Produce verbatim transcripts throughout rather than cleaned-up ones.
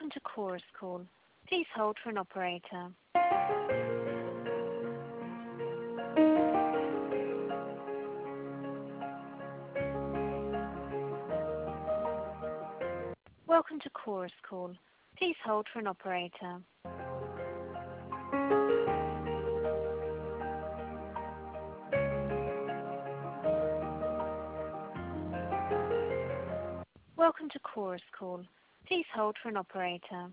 Welcome to Chorus Call. Please hold for an operator. Welcome to Chorus Call. Please hold for an operator. Welcome to Chorus Call. Please hold for an operator.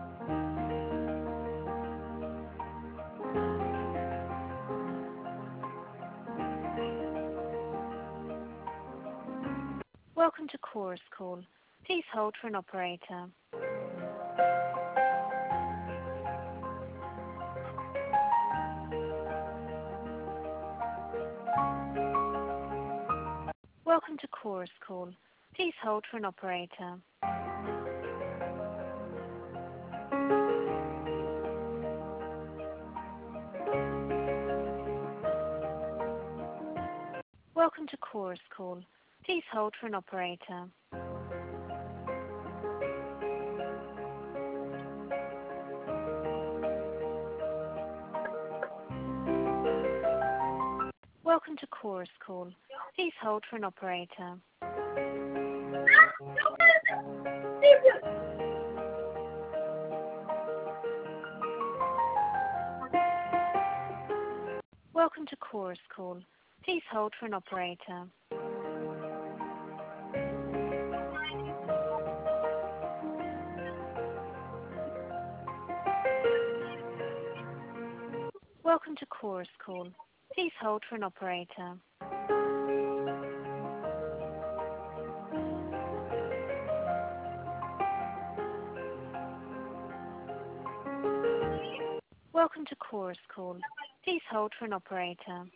Welcome to Chorus Call. Please hold for an operator. Welcome to Chorus Call. Please hold for an operator. Welcome to Chorus Call. Please hold for an operator. Welcome to Chorus Call. Please hold for an operator. Welcome to Chorus Call. Please hold for an operator. Welcome to Chorus Call. Please hold for an operator. Welcome to Chorus Call. Please hold for an operator.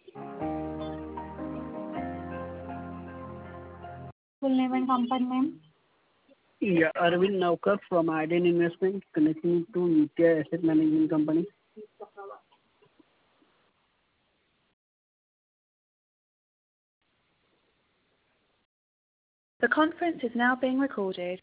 Full name and company name? Yeah, Arvind Navkar from Iden Investment, connecting to U T I Asset Management Company. The conference is now being recorded.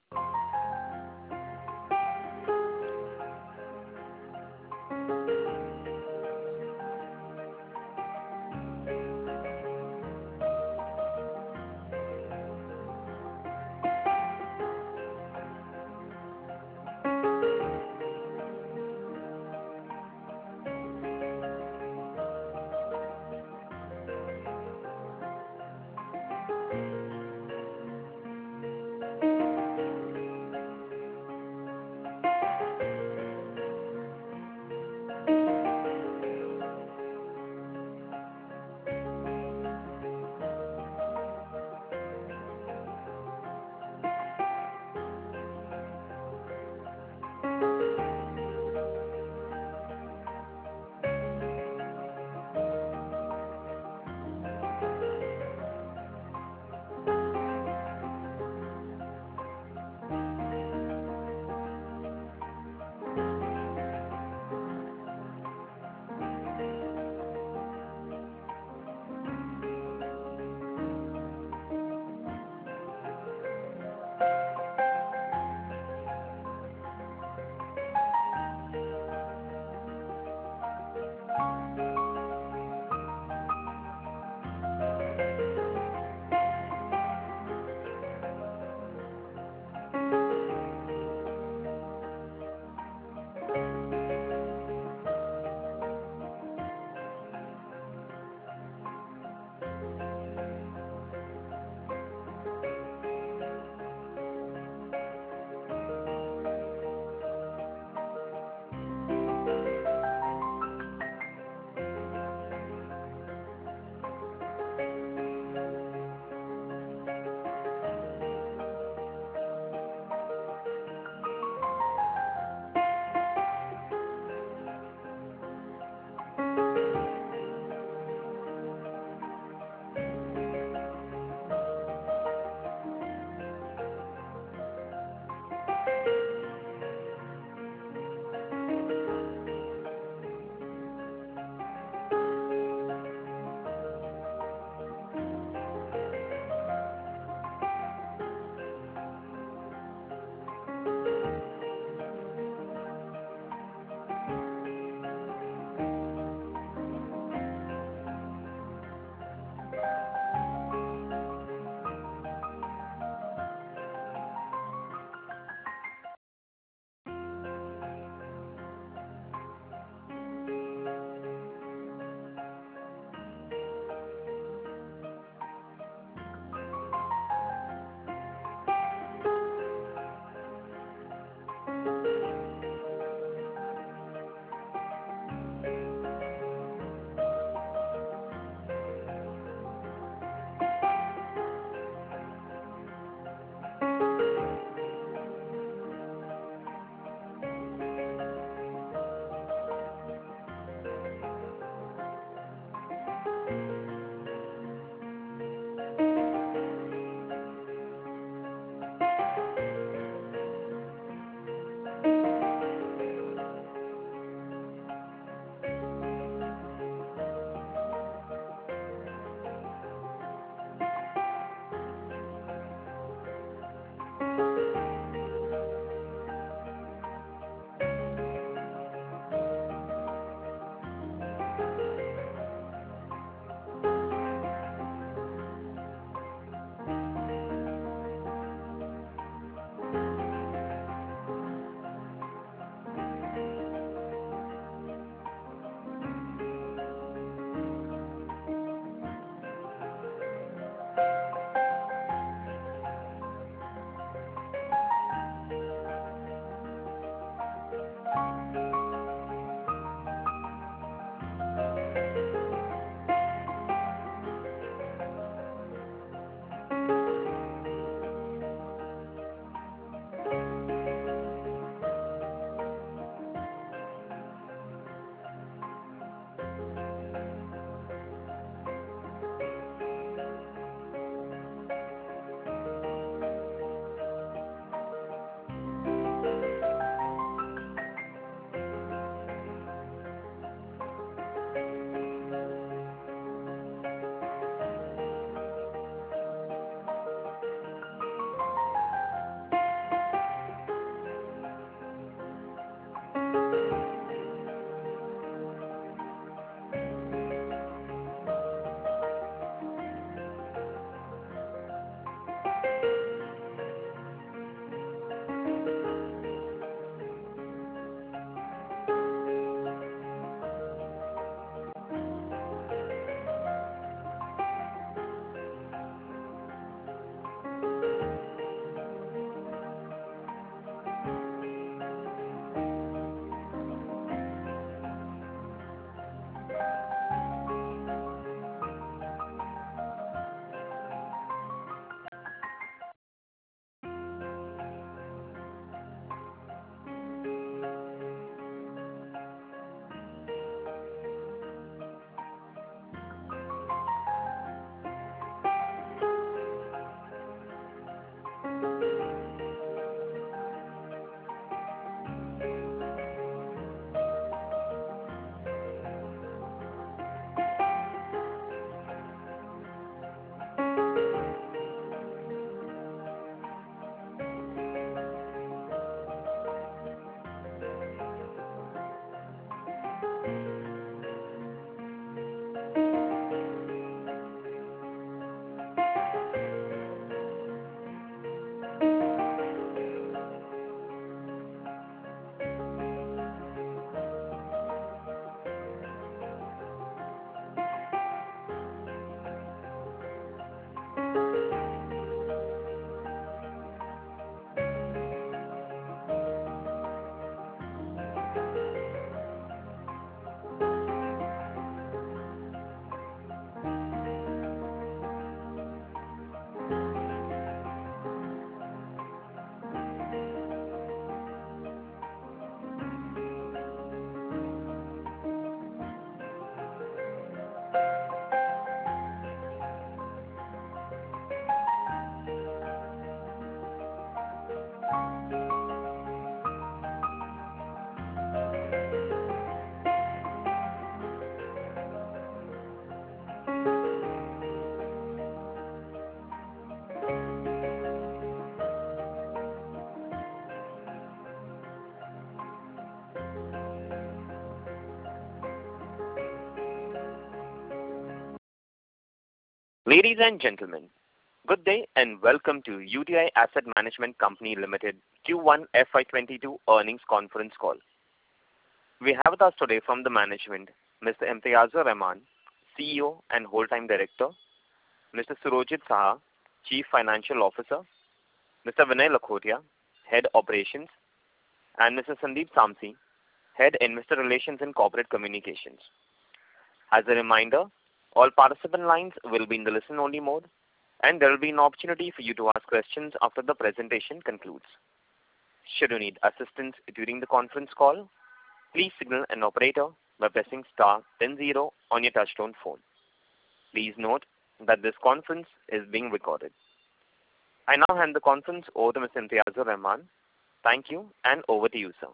Ladies and gentlemen, good day and welcome to U T I Asset Management Company Limited Q one F Y twenty-two earnings conference call. We have with us today from the management Mister Imtiyazur Rahman, C E O and Whole-Time Director, Mister Surojit Saha, Chief Financial Officer, Mister Vinay Lakhotia, Head Operations, and Mister Sandeep Samsi, Head Investor Relations and Corporate Communications. As a reminder, all participant lines will be in the listen-only mode, and there will be an opportunity for you to ask questions after the presentation concludes. Should you need assistance during the conference call, please signal an operator by pressing star then zero on your touchtone phone. Please note that this conference is being recorded. I now hand the conference over to Mister Imtiyazur Rahman. Thank you, and over to you, sir.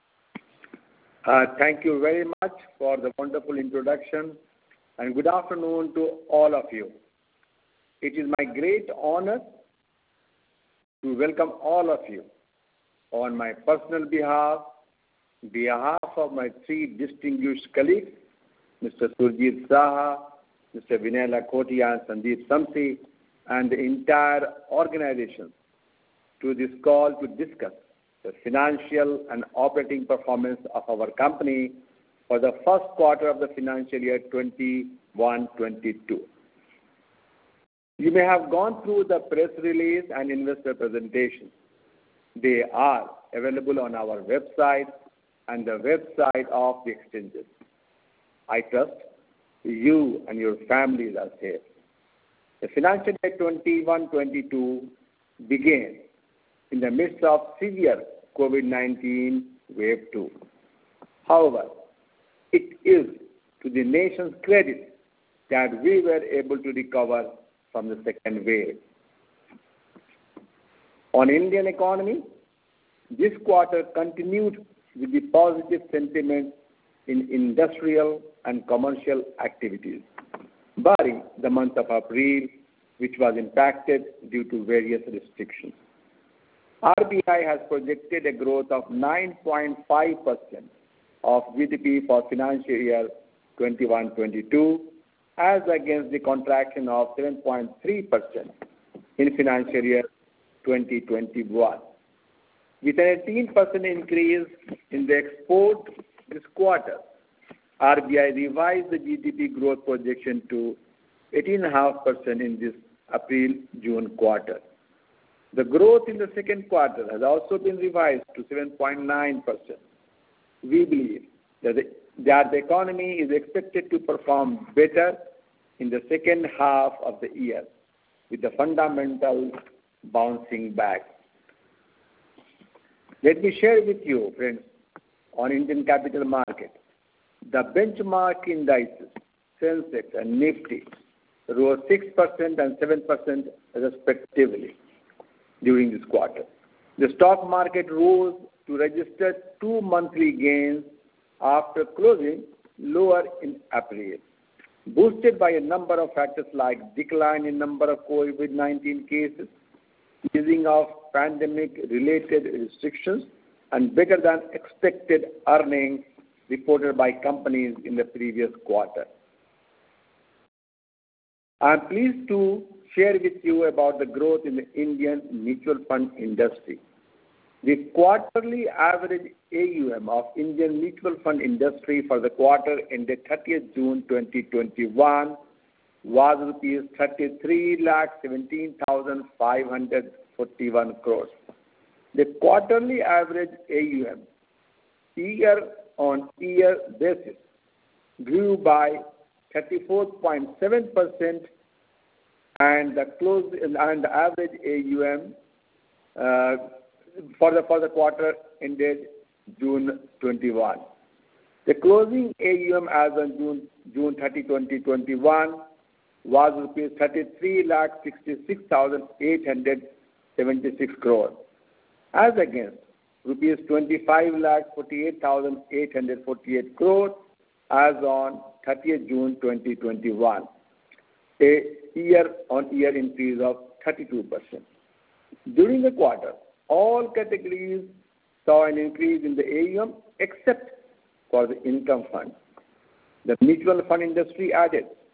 Uh, thank you very much for the wonderful introduction, and good afternoon to all of you. It is my great honor to welcome all of you on my personal behalf, behalf of my three distinguished colleagues, Mister Surojit Saha, Mister Vinay Lakhotia, and Sandeep Samsi, and the entire organization to this call to discuss the financial and operating performance of our company for the first quarter of the financial year twenty-one twenty-two. You may have gone through the press release and investor presentation. They are available on our website and the website of the exchanges. I trust you and your families are safe. The financial year twenty-one twenty-two began in the midst of severe COVID nineteen wave two. However, it is to the nation's credit that we were able to recover from the second wave. On Indian economy, this quarter continued with the positive sentiment in industrial and commercial activities, barring the month of April, which was impacted due to various restrictions. R B I has projected a growth of nine point five percent of G D P for financial year twenty-one twenty-two, as against the contraction of seven point three percent in financial year twenty twenty-one. With an eighteen percent increase in the export this quarter, R B I revised the G D P growth projection to eighteen point five percent in this April-June quarter. The growth in the second quarter has also been revised to seven point nine percent. We believe that the, that the economy is expected to perform better in the second half of the year, with the fundamentals bouncing back. Let me share with you, friends, on Indian capital market. The benchmark indices, Sensex and Nifty, rose six percent and seven percent respectively during this quarter. The stock market rose to register two monthly gains after closing lower in April, boosted by a number of factors like decline in number of COVID nineteen cases, easing of pandemic-related restrictions, and better than expected earnings reported by companies in the previous quarter. I am pleased to share with you about the growth in the Indian mutual fund industry. The quarterly average A U M of Indian mutual fund industry for the quarter ended thirtieth June twenty twenty-one was rupees thirty-three lakh seventeen thousand five hundred forty-one crores. The quarterly average A U M year-on-year basis grew by thirty-four point seven percent, and the close and the average A U M uh, for the for the quarter ended June twenty-one. The closing A U M as on June June thirtieth, twenty twenty-one was rupees thirty-three lakh sixty-six thousand eight hundred seventy-six crore, as against rupees twenty-five lakh forty-eight thousand eight hundred forty-eight crore as on thirtieth June twenty twenty-one, a year-on-year increase of thirty-two percent. During the quarter, all categories saw an increase in the A U M except for the income fund. The mutual fund industry added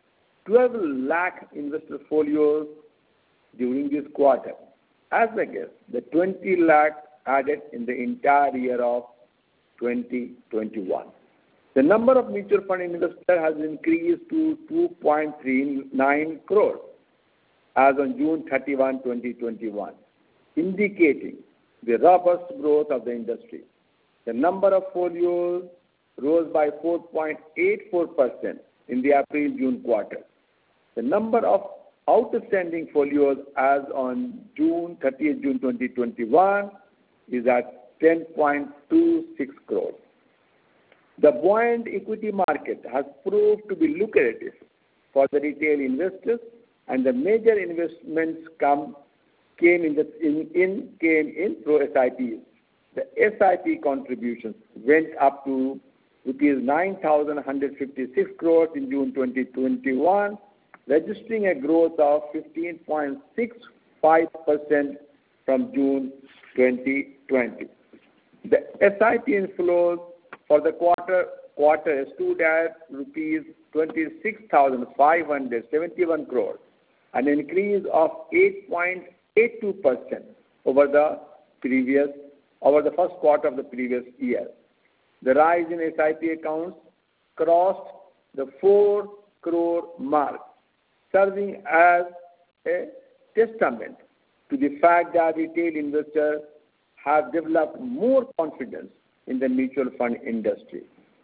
twelve lakh investor folios during this quarter, as against the twenty lakh added in the entire year of twenty twenty-one. The number of mutual fund investors has increased to two point three nine crore as on June thirty-first, twenty twenty-one, indicating the robust growth of the industry. The number of folios rose by four point eight four percent in the April-June quarter. The number of outstanding folios as on June thirtieth, twenty twenty-one is at ten point two six crores. The buoyant equity market has proved to be lucrative for the retail investors, and the major investments come came in, the, in, in came in through S I Ps. The S I P contributions went up to rupees nine thousand one hundred fifty-six crores in June twenty twenty-one, registering a growth of fifteen point six five percent from June twenty twenty. The S I P inflows for the quarter quarter stood at rupees twenty-six thousand five hundred seventy-one crores, an increase of eight point eight two percent over the previous over the first quarter of the previous year. The rise in S I P accounts crossed the four crore mark, serving as a testament to the fact that retail investors have developed more confidence in the mutual fund industry.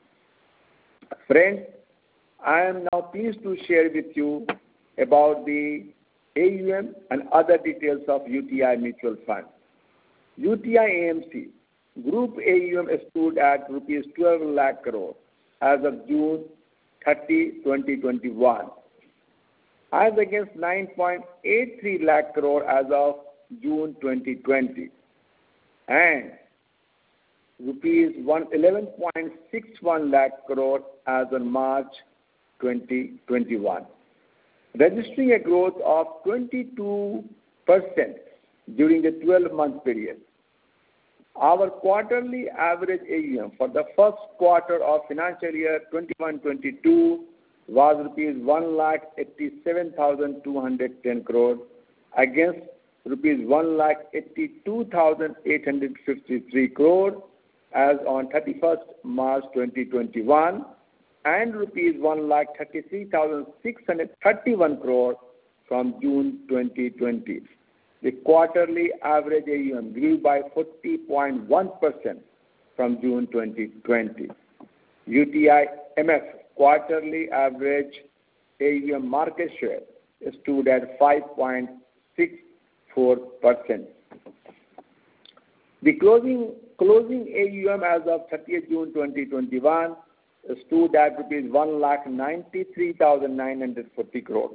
Friends, I am now pleased to share with you about the A U M and other details of U T I Mutual Fund. U T I A M C Group A U M stood at rupees twelve lakh crore as of June thirtieth, twenty twenty-one, as against nine point eight three lakh crore as of June twenty twenty, and rupees eleven point six one lakh crore as on March twenty twenty-one, registering a growth of twenty-two percent during the twelve-month period. Our quarterly average A U M for the first quarter of financial year twenty-one twenty-two was rupees one lakh eighty-seven thousand two hundred ten crore against rupees one lakh eighty-two thousand eight hundred fifty-three crore as on thirty-first March twenty twenty-one, and rupees one lakh thirty-three thousand six hundred thirty-one crore from June twenty twenty. The quarterly average A U M grew by forty point one percent from June twenty twenty. U T I M F quarterly average A U M market share stood at five point six four percent. The closing closing A U M as of thirtieth June twenty twenty-one stood at rupees one lakh ninety-three thousand nine hundred forty crore,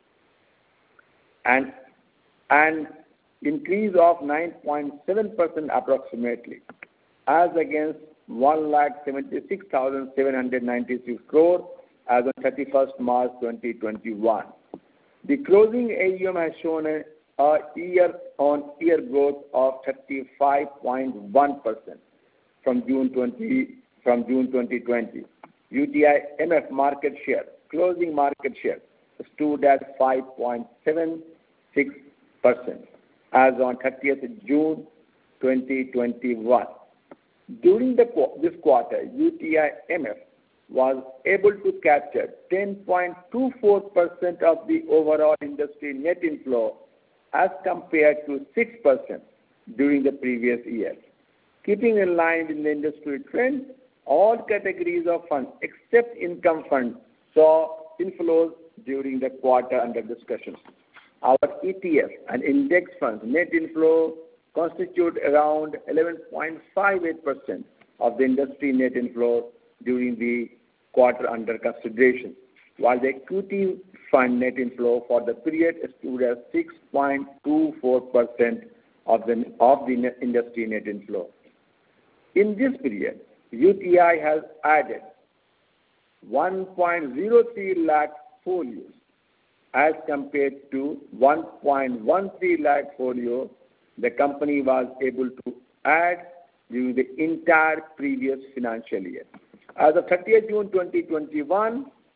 and an increase of nine point seven percent approximately, as against one lakh seventy-six thousand seven hundred ninety-six crore as on thirty-first March twenty twenty-one. The closing A U M has shown a, a year-on-year growth of thirty-five point one percent from June twenty from June twenty twenty. U T I M F market share, closing market share, stood at five point seven six percent as on thirtieth June twenty twenty-one. During the, this quarter, U T I M F was able to capture ten point two four percent of the overall industry net inflow as compared to six percent during the previous year. Keeping in line with the industry trend, all categories of funds except income funds saw inflows during the quarter under discussion. Our E T F and index funds net inflow constitute around eleven point five eight percent of the industry net inflow during the quarter under consideration, while the equity fund net inflow for the period stood at six point two four percent of the, of the net industry net inflow. In this period, U T I has added one point zero three lakh folios as compared to one point one three lakh folio the company was able to add during the entire previous financial year. As of thirtieth June twenty twenty-one,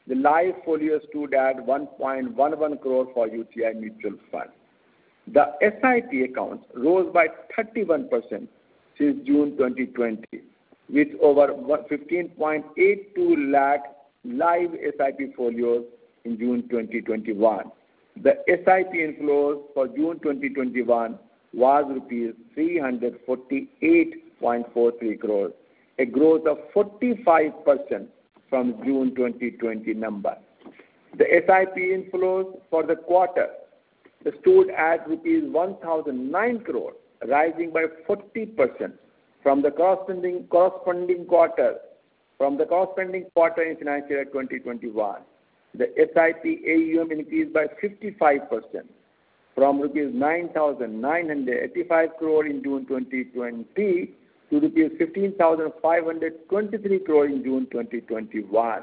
the live folio stood at one point one one crore for U T I Mutual Fund. The S I P accounts rose by thirty-one percent since June twenty twenty, with over fifteen point eight two lakh live S I P folios in June twenty twenty-one. The S I P inflows for June twenty twenty-one was rupees three hundred forty-eight point four three crores, a growth of forty-five percent from June twenty twenty number. The S I P inflows for the quarter stood at rupees one thousand nine crores, rising by forty percent from the corresponding corresponding quarter from the corresponding quarter in financial year twenty twenty-one. The S I P A U M increased by fifty-five percent from rupees nine thousand nine hundred eighty-five crore in June twenty twenty to rupees fifteen thousand five hundred twenty-three crore in June twenty twenty-one.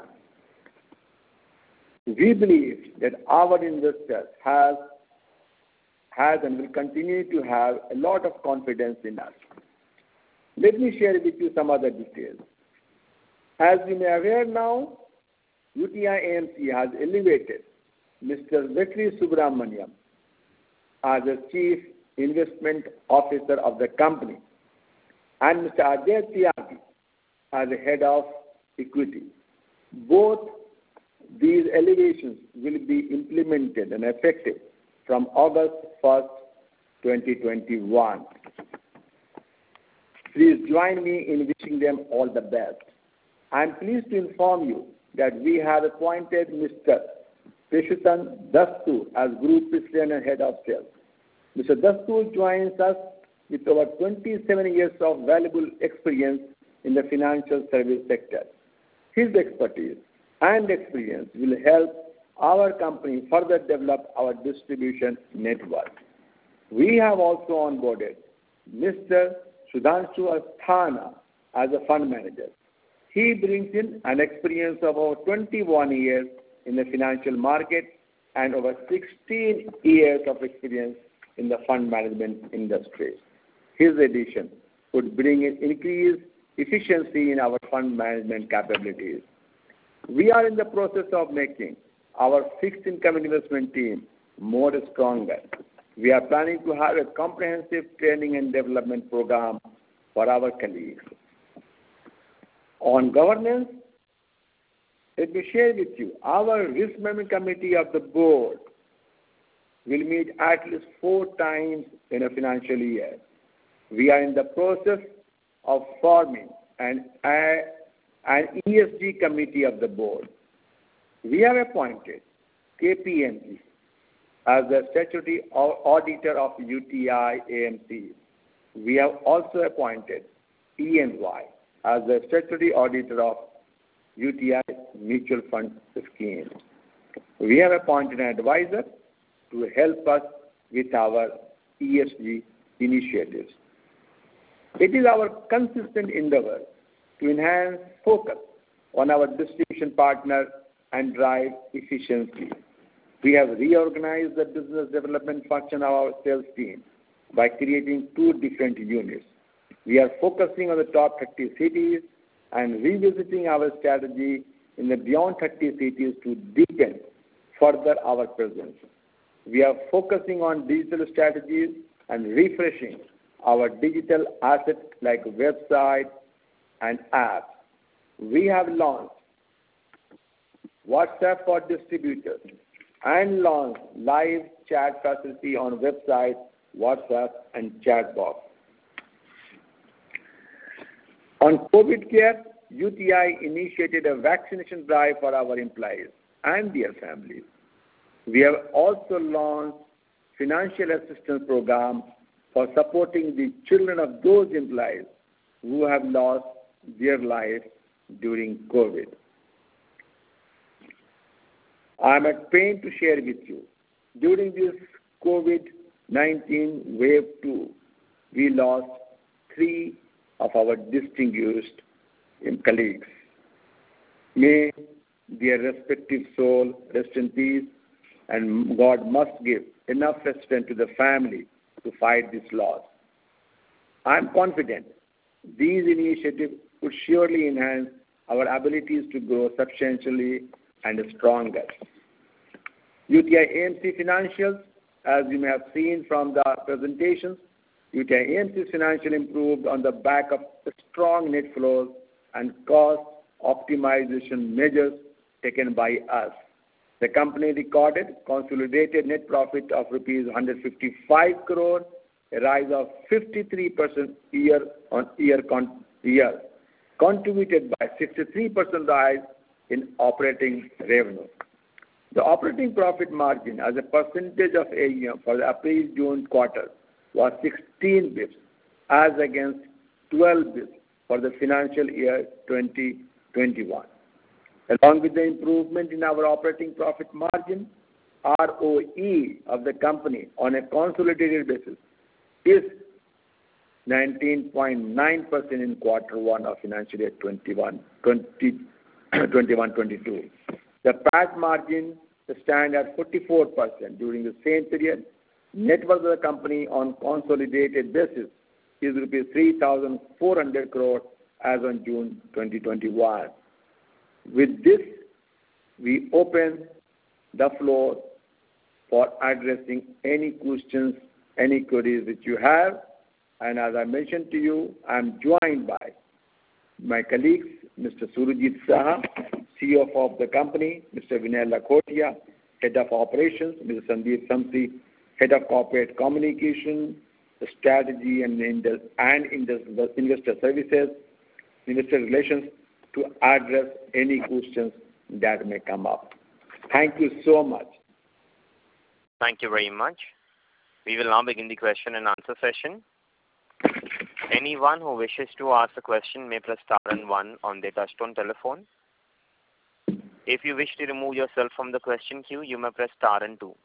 We believe that our investors have, has and will continue to have a lot of confidence in us. Let me share with you some other details. As you may be aware now, U T I A M C has elevated Mister Vetri Subramaniam as the Chief Investment Officer of the company and Mister Ajay Tyagi as the Head of Equity. Both these elevations will be implemented and effective from August first, twenty twenty-one. Please join me in wishing them all the best. I am pleased to inform you that we have appointed Mister Peshutan Dastu as Group President and Head of Sales. Mister Dastu joins us with over twenty-seven years of valuable experience in the financial service sector. His expertise and experience will help our company further develop our distribution network. We have also onboarded Mister Sudhanshu Asthana as a fund manager. He brings in an experience of over twenty-one years in the financial market and over sixteen years of experience in the fund management industry. His addition would bring in increased efficiency in our fund management capabilities. We are in the process of making our fixed income investment team more stronger. We are planning to have a comprehensive training and development program for our colleagues. On governance, let me share with you, our risk management committee of the board will meet at least four times in a financial year. We are in the process of forming an, a, an E S G committee of the board. We have appointed K P M G as the statutory auditor of U T I A M C. We have also appointed E and Y as the statutory auditor of U T I Mutual Fund Scheme. We have appointed an advisor to help us with our E S G initiatives. It is our consistent endeavor to enhance focus on our distribution partner and drive efficiency. We have reorganized the business development function of our sales team by creating two different units. We are focusing on the top thirty cities and revisiting our strategy in the beyond thirty cities to deepen further our presence. We are focusing on digital strategies and refreshing our digital assets like website and apps. We have launched WhatsApp for distributors and launched live chat facility on website, WhatsApp, and chat box. On COVID care, U T I initiated a vaccination drive for our employees and their families. We have also launched financial assistance program for supporting the children of those employees who have lost their life during COVID. I am at pain to share with you, during this COVID nineteen wave two, we lost three of our distinguished colleagues. May their respective soul rest in peace, and God must give enough strength to the family to fight this loss. I am confident these initiatives would surely enhance our abilities to grow substantially and stronger. U T I A M C financials, as you may have seen from the presentations, U T I A M C's financial improved on the back of strong net flows and cost optimization measures taken by us. The company recorded consolidated net profit of rupees one hundred fifty-five crore, a rise of fifty-three percent year on year, con- year contributed by sixty-three percent rise in operating revenue. The operating profit margin as a percentage of A U M for the April-June quarter was sixteen basis points as against twelve basis points for the financial year twenty twenty-one. Along with the improvement in our operating profit margin, R O E of the company on a consolidated basis is nineteen point nine percent in quarter one of financial year twenty-one twenty-two. The P A T margin stand at forty-four percent during the same period. Net worth of the company on consolidated basis is rupees three thousand four hundred crore as on June twenty twenty-one. With this, we open the floor for addressing any questions, any queries that you have. And as I mentioned to you, I am joined by my colleagues, Mister Surajit Saha, C E O of the company, Mister Vinay Lakhotia, Head of Operations, Mister Sandeep Samsi, Head of Corporate Communication, Strategy and, and Investor Services, Investor Relations, to address any questions that may come up. Thank you so much. Thank you very much. We will now begin the question and answer session. Anyone who wishes to ask a question may press star and one on their touchtone telephone. If you wish to remove yourself from the question queue, you may press star and two.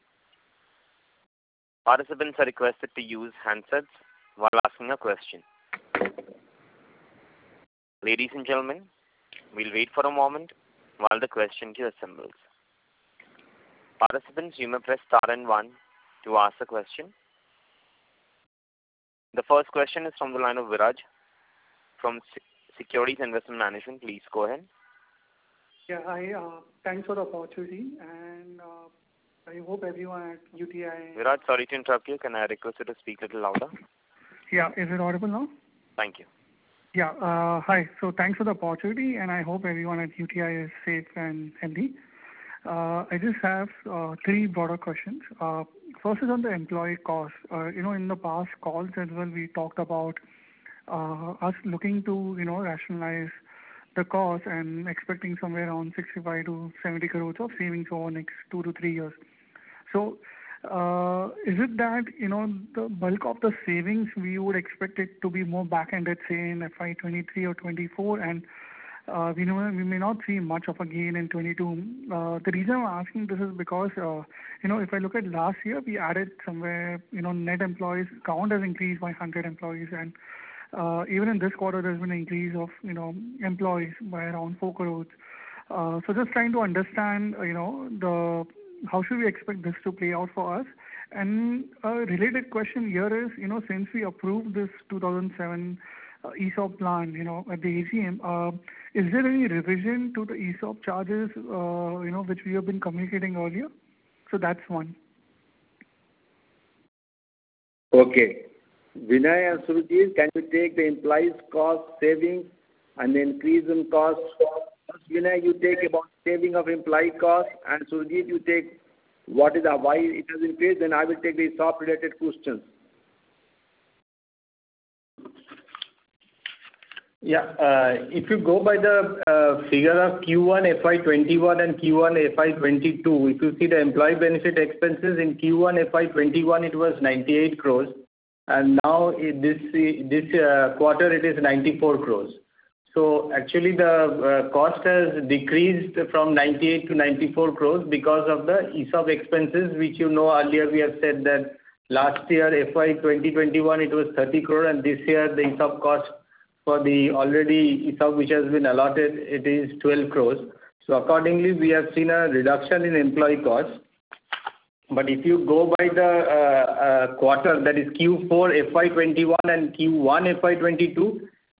Participants are requested to use handsets while asking a question. Ladies and gentlemen, we'll wait for a moment while the question queue assembles. Participants, you may press star and one to ask a question. The first question is from the line of Viraj from Securities Investment Management. Please go ahead. Yeah, hi. Uh, thanks for the opportunity, and uh, I hope everyone at U T I... Viraj, sorry to interrupt you. Can I request you to speak a little louder? Yeah, is it audible now? Thank you. Yeah, uh, hi. So thanks for the opportunity, and I hope everyone at U T I is safe and healthy. Uh, I just have uh, three broader questions. Uh, first is on the employee cost. Uh, you know, in the past calls as well, we talked about uh, us looking to, you know, rationalize the cost and expecting somewhere around sixty-five to seventy crores of savings over the next two to three years. So, uh, is it that, you know, the bulk of the savings we would expect it to be more back-ended, say in F Y twenty-three or twenty-four, and uh, we know we may not see much of a gain in twenty-two. Uh, the reason I'm asking this is because, uh, you know, if I look at last year, we added somewhere, you know, net employees count has increased by one hundred employees, and Uh, even in this quarter, there's been an increase of, you know, employees by around four crores. Uh, so just trying to understand, uh, you know, the how should we expect this to play out for us? And a related question here is, you know, since we approved this two thousand seven uh, E S O P plan, you know, at the A G M, uh, is there any revision to the E S O P charges, uh, you know, which we have been communicating earlier? So that's one. Okay. Vinay and Surajit, can you take the employees' cost savings and the increase in cost? First, Vinay, you take about saving of employee cost, and Surajit, you take what is the why it has increased, then I will take the E S O P-related questions. Yeah, uh, if you go by the uh, figure of Q one F Y twenty-one and Q one F Y twenty-two, if you see the employee benefit expenses in Q one F Y twenty-one, it was ninety-eight crores. And now it, this this uh, quarter it is ninety-four crores. So actually the uh, cost has decreased from ninety-eight to ninety-four crores because of the E S O P expenses, which you know earlier we have said that last year F Y twenty twenty-one it was thirty crore, and this year the E S O P cost for the already E S O P which has been allotted, it is twelve crores. So accordingly we have seen a reduction in employee costs. But if you go by the uh, uh, quarter, that is Q four F Y twenty-one and Q one F Y twenty-two,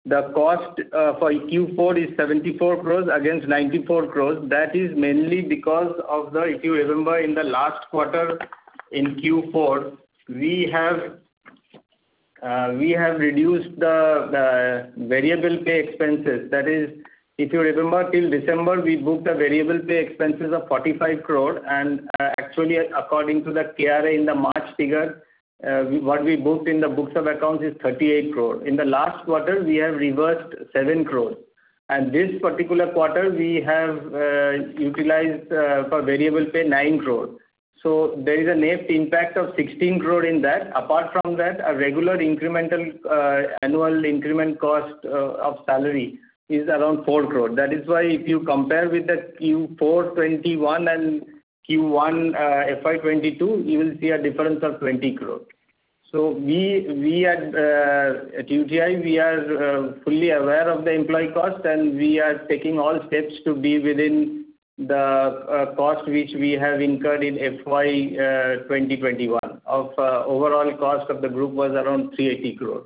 the cost uh, for Q four is seventy-four crores against ninety-four crores. That is mainly because of the, if you remember, in the last quarter in Q four, we have uh, we have reduced the, the variable pay expenses. That is, if you remember, till December we booked a variable pay expenses of forty-five crore, and uh, actually according to the K R A in the March figure, Uh, we, what we booked in the books of accounts is thirty-eight crore. In the last quarter, we have reversed seven crore. And this particular quarter, we have uh, utilized uh, for variable pay nine crore. So there is a net impact of sixteen crore in that. Apart from that, a regular incremental uh, annual increment cost uh, of salary is around four crore. That is why if you compare with the Q four twenty-one and Q one uh, F Y twenty-two, you will see a difference of twenty crore. So we we at, uh, at U T I, we are uh, fully aware of the employee cost, and we are taking all steps to be within the uh, cost which we have incurred in F Y uh, twenty twenty-one. Of uh, overall cost of the group was around three hundred eighty crore.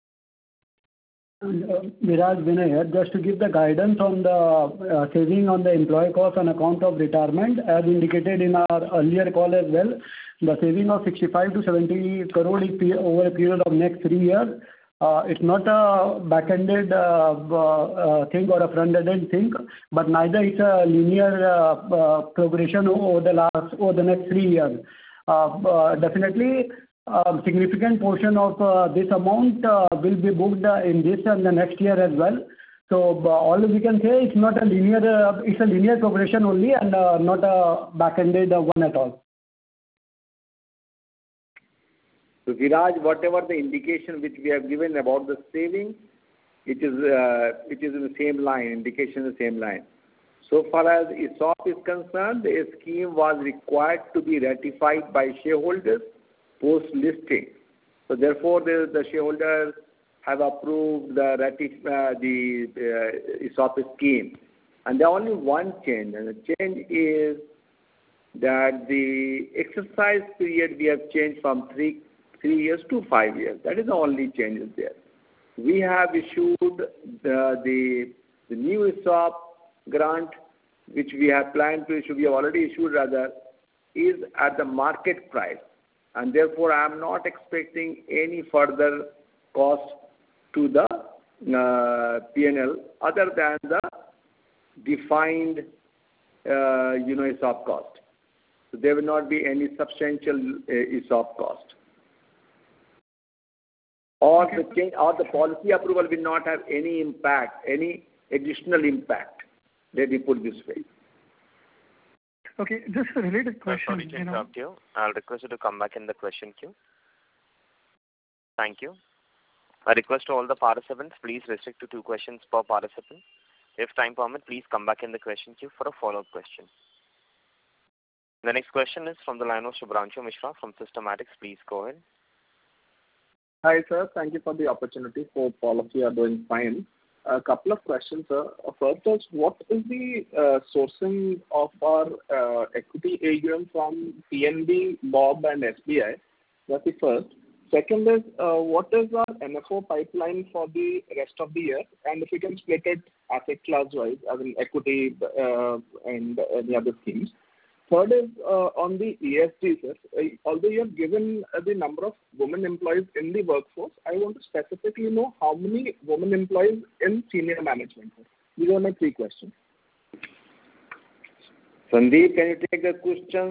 And, uh, Viraj Vinay here, just to give the guidance on the uh, saving on the employee cost on account of retirement, as indicated in our earlier call as well, the saving of sixty-five to seventy crore is over a period of next three years. Uh, it's not a back-ended uh, uh, thing or a front-ended thing, but neither it's a linear uh, uh, progression over the last over the next three years. Uh, uh, definitely. A significant portion of uh, this amount uh, will be booked uh, in this and the next year as well. So uh, all we can say it's not a linear, uh, it's a linear progression only, and uh, not a back-ended uh, one at all. So Viraj, whatever the indication which we have given about the saving, it is uh, it is in the same line, indication in the same line. So far as E S O P is concerned, the scheme was required to be ratified by shareholders post-listing. So therefore, the, the shareholders have approved the, ratif- uh, the uh, E S O P scheme. And there only one change, and the change is that the exercise period we have changed from three, three years to five years. That is the only change is there. We have issued the, the, the new E S O P grant, which we have planned to issue, we have already issued rather, is at the market price. And therefore, I am not expecting any further cost to the uh, P and L other than the defined, uh, you know, E S O P cost. So there will not be any substantial uh, E S O P cost. Or the change, or the policy approval will not have any impact, any additional impact. Let me put this way. Okay, just a related question. Uh, sorry to interrupt you. I'll request you to come back in the question queue. Thank you. I request to all the participants, please restrict to two questions per participant. If time permits, please come back in the question queue for a follow-up question. The next question is from the line of Shubhranshu Mishra from Systematics. Please go ahead. Hi, sir. Thank you for the opportunity. Hope all of you are doing fine. A couple of questions, sir. First is, what is the uh, sourcing of our uh, equity A U M from P N B, B O B and S B I? That's the first. Second is, uh, what is our N F O pipeline for the rest of the year? And if you can split it asset class-wise, as in equity uh, and any other schemes. Third is uh, on the E S G, sir. Uh, although you have given uh, the number of women employees in the workforce, I want to specifically know how many women employees in senior management, sir. These are my three questions. Sandeep, can you take the questions?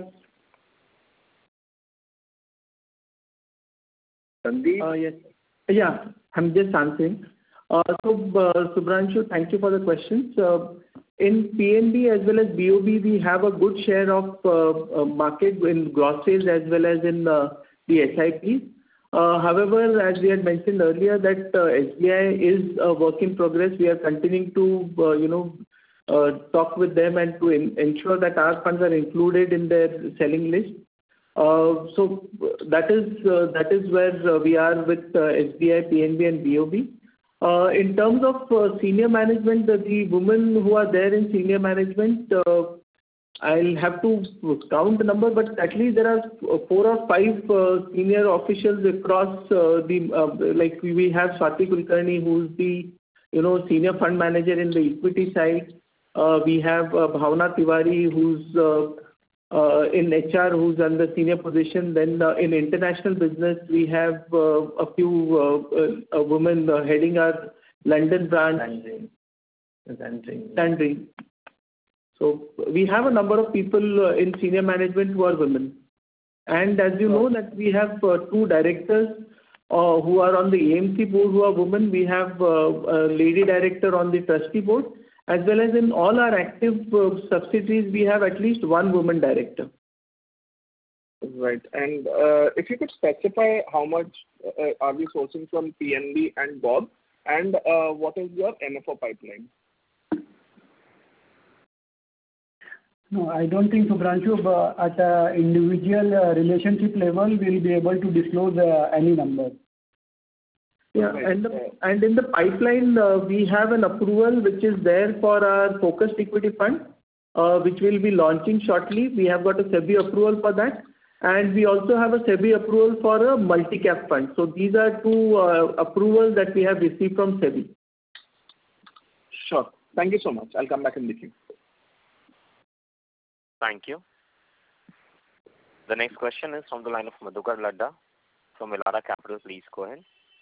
Sandeep? Uh, yes. Yeah, I'm just answering. Uh, so, uh, Subhranshu, thank you for the questions. Uh, in P N B as well as B O B, we have a good share of uh, uh, market in gross sales as well as in uh, the S I Ps. Uh, however, as we had mentioned earlier, that uh, S B I is a work in progress. We are continuing to, uh, you know, uh, talk with them and to in, ensure that our funds are included in their selling list. Uh, so that is uh, that is where uh, we are with uh, S B I, P N B, and B O B. Uh, in terms of uh, senior management, uh, the women who are there in senior management, uh, I'll have to count the number, but at least there are four or five uh, senior officials across uh, the, uh, like we have Swati Kulkarni, who's the you know, senior fund manager in the equity side. Uh, we have uh, Bhavna Tiwari, who's uh, uh, in H R, who's on the senior position. Then uh, in international business, we have uh, a few uh, uh, women uh, heading our London branch. Landing. Landing. So we have a number of people uh, in senior management who are women. And as you know that we have uh, two directors uh, who are on the A M C board who are women. We have uh, a lady director on the trustee board, as well as in all our active uh, subsidiaries, we have at least one woman director. Right. And uh, if you could specify how much uh, are we sourcing from P N B and B O B, and uh, what is your N F O pipeline? No, I don't think so, Subhranshu. But at a individual uh, relationship level, we'll be able to disclose uh, any number. Yeah, and the, and in the pipeline, uh, we have an approval which is there for our focused equity fund, uh, which will be launching shortly. We have got a SEBI approval for that, and we also have a SEBI approval for a multi-cap fund. So these are two uh, approvals that we have received from SEBI. Sure. Thank you so much. I'll come back in the queue. Thank you. The next question is from the line of Madhukar Ladda from Elara Capital. Please go ahead.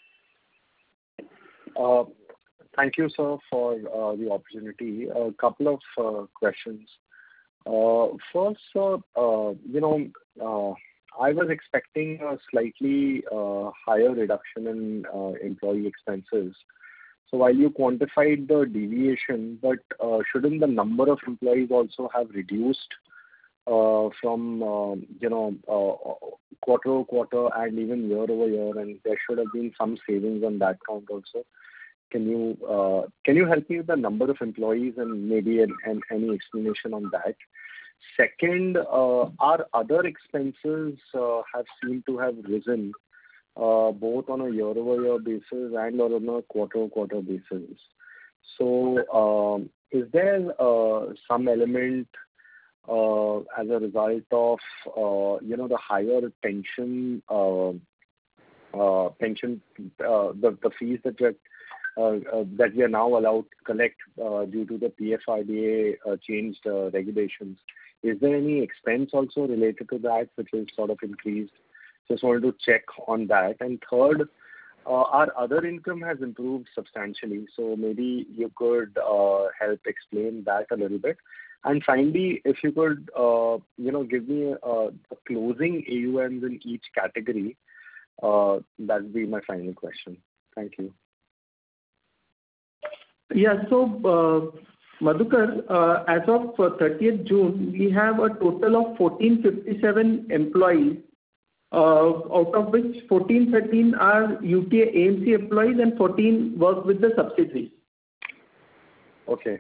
Uh, thank you, sir, for uh, the opportunity. A couple of uh, questions. Uh, first, sir, uh, you know, uh, I was expecting a slightly uh, higher reduction in uh, employee expenses. So while you quantified the deviation, but uh, shouldn't the number of employees also have reduced uh, from, uh, you know, uh, quarter over quarter and even year over year, and there should have been some savings on that count also? Can you uh, can you help me with the number of employees and maybe an, an, any explanation on that? Second, uh, our other expenses uh, have seemed to have risen uh, both on a year-over-year basis and on a quarter-over-quarter basis. So, um, is there uh, some element uh, as a result of uh, you know the higher pension uh, uh, pension uh, the the fees that are Uh, uh, that we are now allowed to collect uh, due to the P F R D A uh, changed uh, regulations? Is there any expense also related to that which is sort of increased? Just wanted to check on that. And third, uh, our other income has improved substantially, so maybe you could uh, help explain that a little bit. And finally, if you could, uh, you know, give me uh, the closing A U Ms in each category, uh, that would be my final question. Thank you. Yeah. So, uh, Madhukar, uh, as of uh, thirtieth June, we have a total of fourteen fifty-seven employees, uh, out of which fourteen thirteen are U T A A M C employees and fourteen work with the subsidiaries. Okay.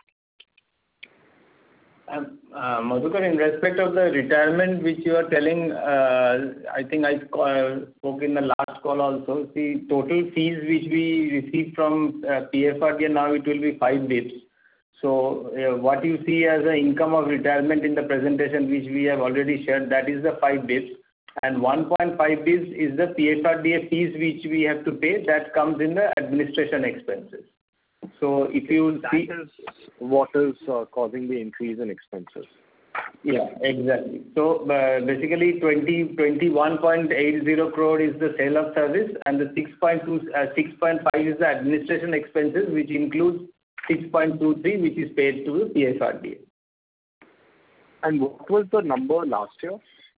Um, uh, Madhukar, in respect of the retirement which you are telling, uh, I think I uh, spoke in the last call also. The total fees which we receive from uh, P F R D A now, it will be five bits. So uh, what you see as an income of retirement in the presentation which we have already shared, that is the five bits. And one point five bits is the P F R D A fees which we have to pay, that comes in the administration expenses. So if you that see, is what is uh, causing the increase in expenses. Yeah, exactly. So uh, basically twenty, twenty-one point eight zero crore is the sale of service, and the six point two, uh, six point five is the administration expenses, which includes six point two three, which is paid to the P F R D A. And what was the number last year?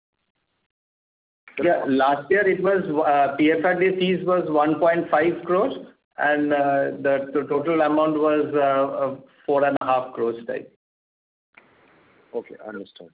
Yeah, last year it was uh, P F R D A fees was one point five crores, and uh, the, the total amount was uh, uh, four and a half crores type. Okay, understood.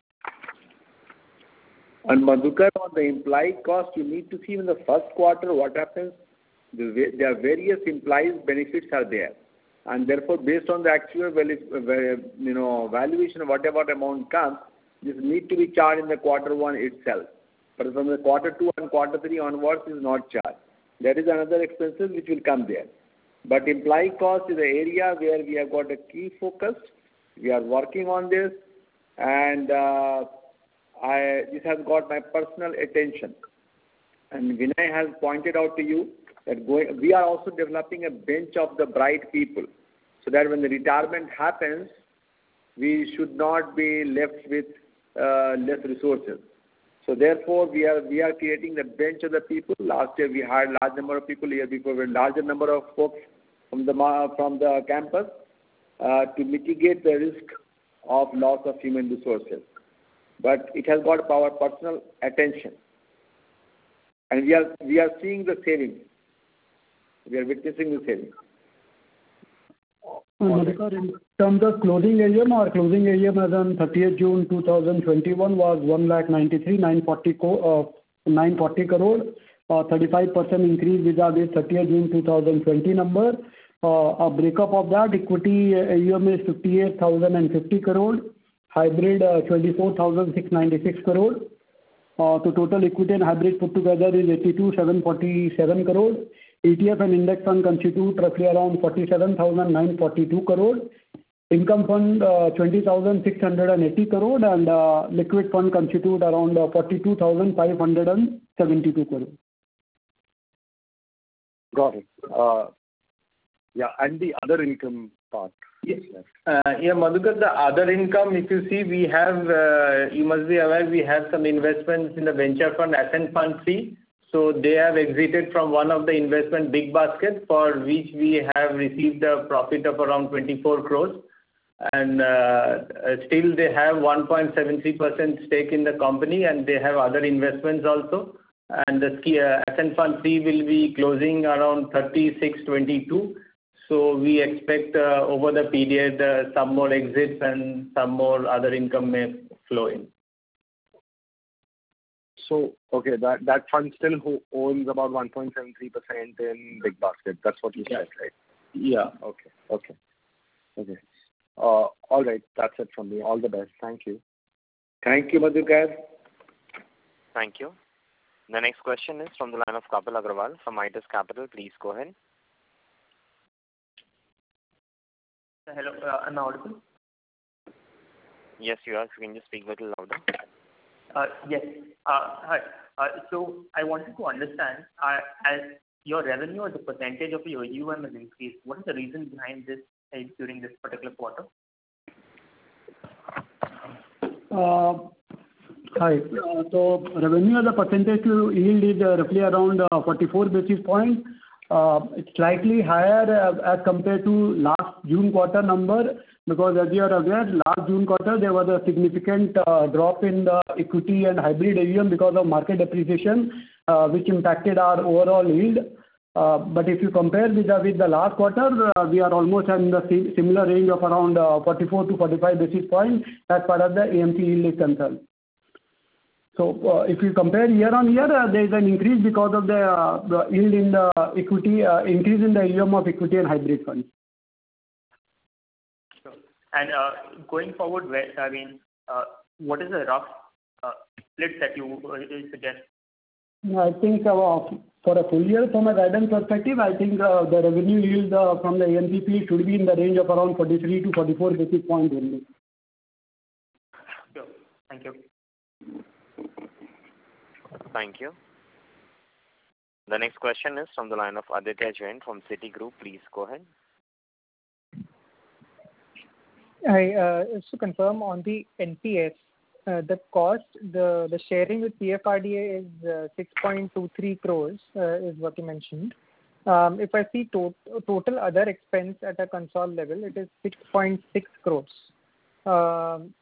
And Madhukar, on the employee cost, you need to see in the first quarter what happens. The, there are various employees benefits are there, and therefore based on the actual you know valuation of whatever amount comes, this need to be charged in the quarter one itself. But from the quarter two and quarter three onwards is not charged. That is another expenses which will come there. But employee cost is an area where we have got a key focus. We are working on this, and uh, I, this has got my personal attention. And Vinay has pointed out to you that going, we are also developing a bench of the bright people, so that when the retirement happens, we should not be left with uh, less resources. So therefore, we are we are creating the bench of the people. Last year we hired large number of people. Year before, we had larger number of folks from the from the campus uh, to mitigate the risk of loss of human resources. But it has got our personal attention, and we are we are seeing the savings. We are witnessing the savings. Madhukar, in terms of closing A U M, our closing A U M as on thirtieth June two thousand twenty-one was one lakh ninety-three thousand nine hundred forty crore, uh, thirty-five percent increase vis-à-vis thirtieth June two thousand twenty number. Uh, a breakup of that, equity A U M is fifty-eight thousand fifty crore, hybrid uh, twenty-four thousand six hundred ninety-six crore. Uh, so total equity and hybrid put together is eighty-two thousand seven hundred forty-seven crore. E T F and index fund constitute roughly around forty-seven thousand nine hundred forty-two crore. Income fund uh, twenty thousand six hundred eighty crore, and uh, liquid fund constitute around uh, forty-two thousand five hundred seventy-two crore. Got it. Uh, yeah, and the other income part. Yes. Uh, yeah, Madhukar, the other income, if you see, we have, uh, you must be aware, we have some investments in the venture fund, Ascent Fund three. So they have exited from one of the investment Big Basket, for which we have received a profit of around twenty-four crores. And uh, still they have one point seven three percent stake in the company, and they have other investments also. And the uh, Ascent Fund three will be closing around thirty-six twenty-two. So we expect uh, over the period uh, some more exits and some more other income may flow in. So, okay, that, that fund still ho- owns about one point seven three percent in Big Basket. That's what you said, right? Yeah. Okay, okay, okay. Uh, all right, that's it from me. All the best. Thank you. Thank you, Madhukar. Thank you. The next question is from the line of Kapil Agrawal from Midas Capital. Please go ahead. Hello, uh, am I audible? Yes, you are. You can just speak a little louder. Uh, yes. Uh, hi. Uh, so I wanted to understand, uh, as your revenue as a percentage of your A U M has increased, what is the reason behind this uh, during this particular quarter? Uh, hi. Uh, so revenue as a percentage to yield is uh, roughly around uh, forty-four basis points. Uh, it's slightly higher uh, as compared to last June quarter number, because as you are aware, last June quarter there was a significant uh, drop in the equity and hybrid A U M because of market depreciation, uh, which impacted our overall yield. Uh, but if you compare with the last quarter, uh, we are almost in the similar range of around uh, forty-four to forty-five basis points as far as the A M C yield is concerned. So uh, if you compare year on year, uh, there is an increase because of the, uh, the yield in the equity, uh, increase in the A U M of equity and hybrid funds. Sure. And uh, going forward, where, I mean, uh, what is the rough uh, split that you uh, suggest? I think uh, for a full year, from a guidance perspective, I think uh, the revenue yield uh, from the A M C P should be in the range of around forty-three to forty-four basis points only. Sure. Thank you. Thank you. The next question is from the line of Aditya Jain from Citigroup. Please go ahead. Hi. Uh, to confirm on the N P S, uh, the cost, the, the sharing with P F R D A is uh, six point two three crores, uh, is what you mentioned. Um, if I see to- total other expense at a console level, it is six point six crores. Um,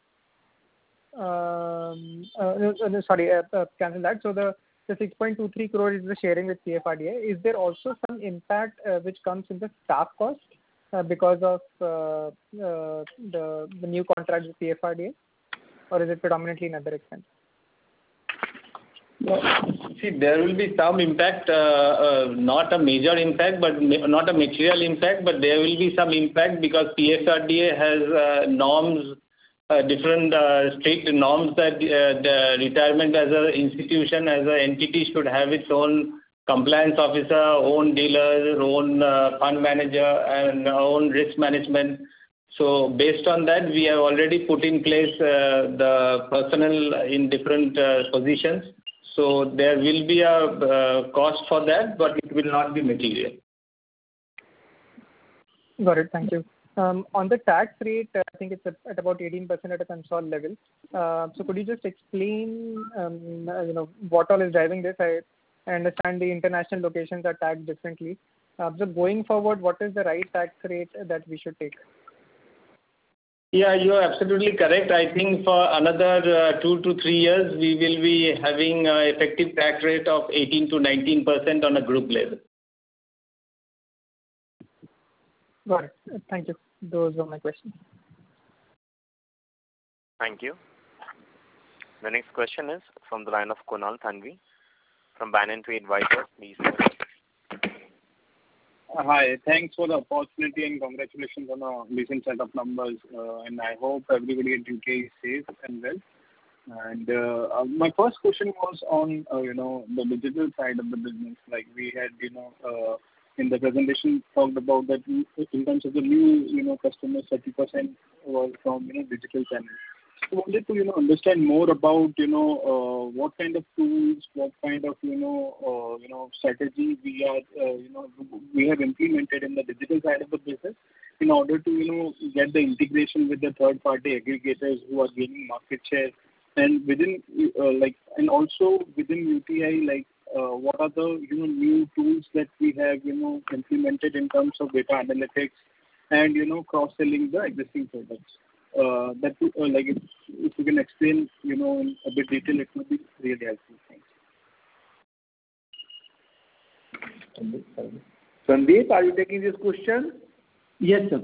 Um, uh, uh, sorry, uh, uh, cancel that. So the, the six point two three crore is the sharing with P F R D A. Is there also some impact uh, which comes in the staff cost uh, because of uh, uh, the the new contract with P F R D A, or is it predominantly in other expense? Well, see, there will be some impact, uh, uh, not a major impact, but ma- not a material impact, but there will be some impact because P F R D A has uh, norms. Uh, different uh, strict norms that uh, the retirement as an institution, as an entity should have its own compliance officer, own dealers, own uh, fund manager, and own risk management. So based on that, we have already put in place uh, the personnel in different uh, positions. So there will be a uh, cost for that, but it will not be material. Got it. Thank you. Um, on the tax rate, uh, I think it's at, at about eighteen percent at a consolidated level. Uh, so could you just explain, um, uh, you know, what all is driving this? I, I understand the international locations are taxed differently. Uh, so going forward, what is the right tax rate that we should take? Yeah, you are absolutely correct. I think for another uh, two to three years, we will be having an effective tax rate of eighteen to nineteen percent on a group level. Got it. Thank you. Those were my questions. Thank you. The next question is from the line of Kunal Thanvi from Banyan Tree Advisors. Please go ahead. Uh, Hi. Thanks for the opportunity and congratulations on a decent set of numbers. Uh, and I hope everybody at U T I is safe and well. And uh, uh, my first question was on, uh, you know, the digital side of the business. Like we had, you know, uh, in the presentation talked about that in terms of the new, you know, customers, thirty percent was from, you know, digital channels. I wanted to, you know, understand more about, you know, uh, what kind of tools, what kind of, you know, uh, you know, strategy we are, uh, you know, we have implemented in the digital side of the business in order to, you know, get the integration with the third-party aggregators who are gaining market share, and within, uh, like, and also within U T I, like, uh, what are the, you know, new tools that we have, you know, implemented in terms of data analytics and, you know, cross-selling the existing products. Uh, that uh, like if, if you can explain, you know, in a bit detail, it would be really helpful. Thanks. Sandeep, are you taking this question? Yes, sir.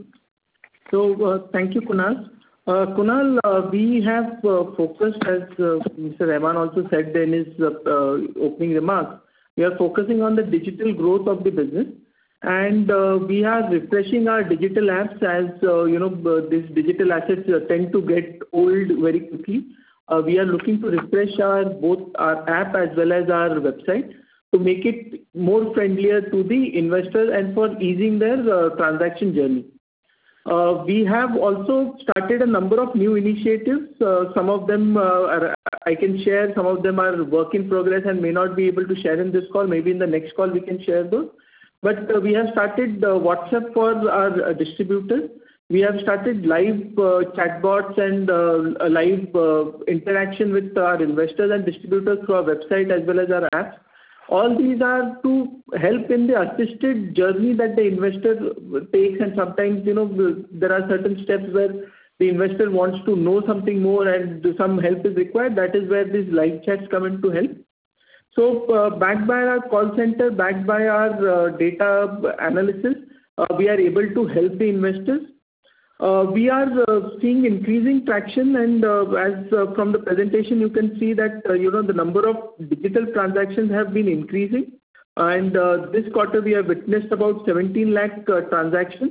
So uh, thank you, Kunal. Uh, Kunal, uh, we have uh, focused, as uh, Mister Rahman also said in his uh, uh, opening remarks, we are focusing on the digital growth of the business. And uh, we are refreshing our digital apps as, uh, you know, uh, these digital assets uh, tend to get old very quickly. Uh, we are looking to refresh our both our app as well as our website to make it more friendlier to the investor and for easing their uh, transaction journey. Uh, we have also started a number of new initiatives. Uh, some of them uh, are, I can share, some of them are work in progress and may not be able to share in this call. Maybe in the next call we can share those. But uh, we have started uh, WhatsApp for our uh, distributors. We have started live uh, chatbots and uh, live uh, interaction with our investors and distributors through our website as well as our apps. All these are to help in the assisted journey that the investor takes, and sometimes, you know, there are certain steps where the investor wants to know something more and some help is required. That is where these live chats come in to help. So, uh, backed by our call center, backed by our uh, data analysis, uh, we are able to help the investors. Uh, we are uh, seeing increasing traction, and uh, as uh, from the presentation you can see that, uh, you know, the number of digital transactions have been increasing. And uh, this quarter we have witnessed about seventeen lakh uh, transactions.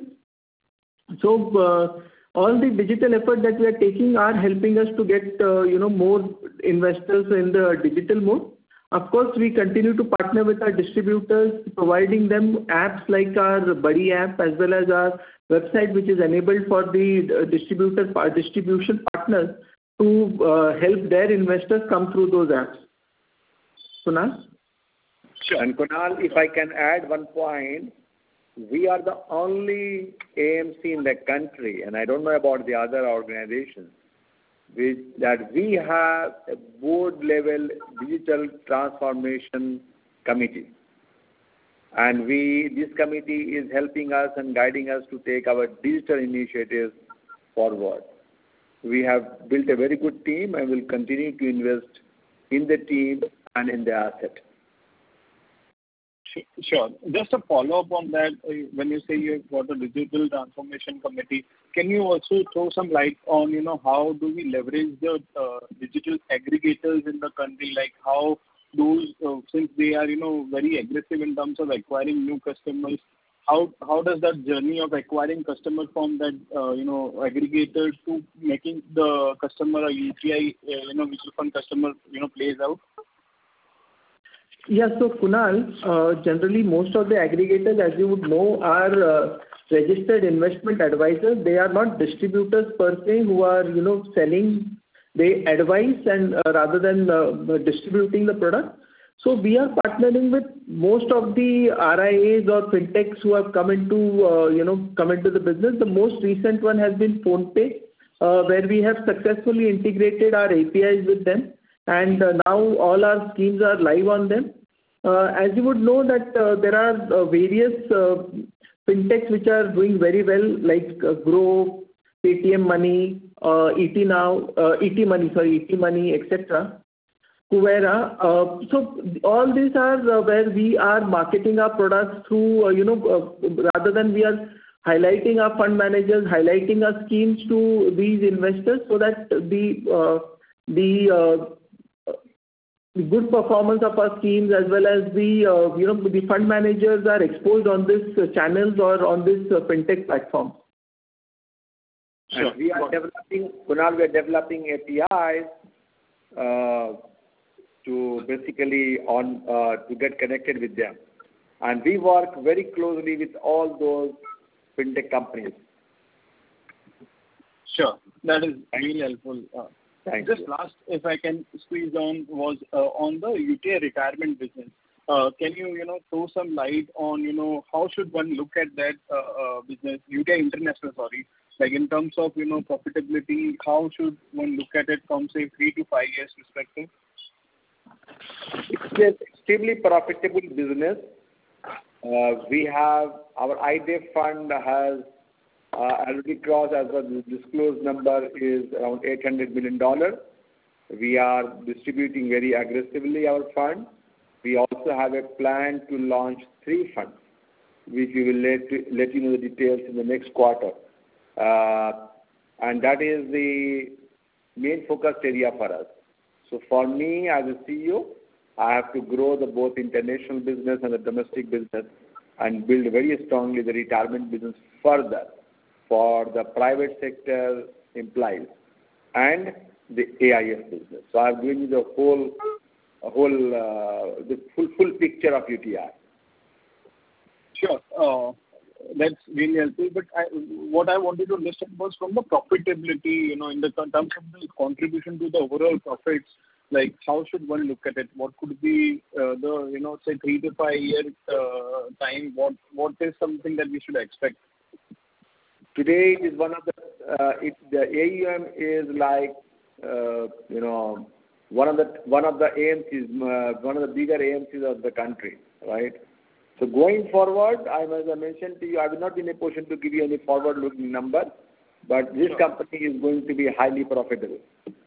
So, uh, all the digital effort that we are taking are helping us to get, uh, you know, more investors in the digital mode. Of course, we continue to partner with our distributors, providing them apps like our Buddy app as well as our website, which is enabled for the distributor distribution partners to uh, help their investors come through those apps. Kunal? Sure. And Kunal, if I can add one point, we are the only A M C in the country, and I don't know about the other organizations, which, that we have a board-level digital transformation committee. And we, this committee is helping us and guiding us to take our digital initiatives forward. We have built a very good team and will continue to invest in the team and in the asset. Sure. Just a follow-up on that, when you say you've got a digital transformation committee, can you also throw some light on, you know, how do we leverage the uh, digital aggregators in the country, like how those, uh, since they are, you know, very aggressive in terms of acquiring new customers, how how does that journey of acquiring customers from that, uh, you know, aggregator to making the customer a U T I, uh, you know, mutual fund customer, you know, plays out? Yeah, so Kunal, uh, generally most of the aggregators, as you would know, are uh, registered investment advisors. They are not distributors per se who are, you know, selling they advise and uh, rather than uh, distributing the product. So we are partnering with most of the R I As or fintechs who have come into uh, you know come into the business. The most recent one has been PhonePe, uh, where we have successfully integrated our A P Is with them, and uh, now all our schemes are live on them. Uh, as you would know that uh, there are uh, various uh, fintechs which are doing very well, like uh, Grow, Paytm Money, uh, E T Now, uh, E T Money, sorry, E T Money, et cetera. Kuvera. Uh, so all these are uh, where we are marketing our products through, uh, you know, uh, rather than we are highlighting our fund managers, highlighting our schemes to these investors, so that the uh, the uh, the good performance of our schemes as well as the uh, you know the fund managers are exposed on these uh, channels or on this uh, fintech platform. Sure. And we are developing, Kunal, we are developing A P Is uh, to basically on uh, to get connected with them, and we work very closely with all those fintech companies. Sure, that is really helpful. Uh, Thank just you. last, if I can squeeze on, was uh, on the U T I retirement business. Uh, can you you know throw some light on you know how should one look at that uh, uh, business, U T I International, sorry, like in terms of you know profitability, how should one look at it from say three to five years perspective? It's an extremely profitable business. Uh, we have our I D F fund has uh, already crossed, as the disclosed number is around eight hundred million dollars. We are distributing very aggressively our fund. We also have a plan to launch three funds, which we will let, let you know the details in the next quarter. Uh, and that is the main focus area for us. So for me as a C E O, I have to grow the both international business and the domestic business and build very strongly the retirement business further for the private sector employees and the A I F business. So I've given you the whole, whole, uh, the full, full picture of U T I. Sure. Uh, that's really helpful. But I, what I wanted to understand was from the profitability, you know, in the terms of the contribution to the overall profits, like how should one look at it? What could be uh, the, you know, say three to five year uh, time? What What is something that we should expect? Today it is one of the, uh, it, the A U M is like, uh, you know, one of the one of the A M Cs, uh, one of the bigger A M Cs of the country, right? So going forward, I, as I mentioned to you, I will not be in a position to give you any forward-looking number, but this Sure. company is going to be highly profitable.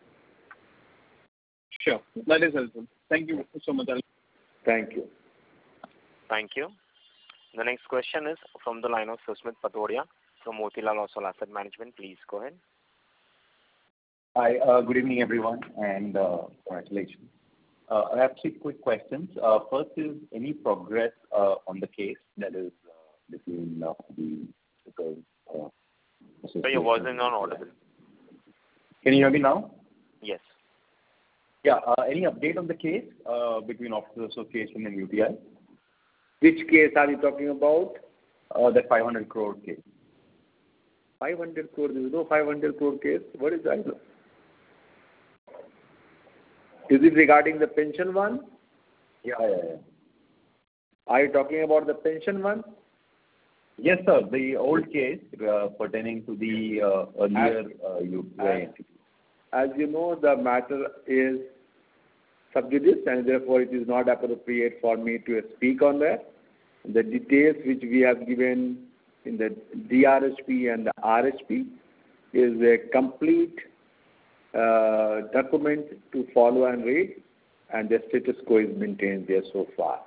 Sure, that is helpful. Thank you so much. Thank you. Thank you. The next question is from the line of Susmit Patodia from Motilal Oswal Asset Management. Please go ahead. Hi, uh, good evening, everyone, and uh, congratulations. Uh, I have three quick questions. Uh, first is any progress uh, on the case that is uh, between uh, the because, uh, So your voice is not audible. Can you hear me now? Yes. Yeah. Uh, any update on the case uh, between Officers Association and U T I? Which case are you talking about? Uh, that five hundred crore case. five hundred crore. There is no five hundred crore case. What is that? Is it regarding the pension one? Yeah, yeah, yeah. Are you talking about the pension one? Yes, sir. The old case uh, pertaining to the uh, earlier uh, U T I entity. As you know, the matter is sub judice, and therefore it is not appropriate for me to speak on that. The details which we have given in the D R H P and the R H P is a complete uh, document to follow and read, and the status quo is maintained there so far.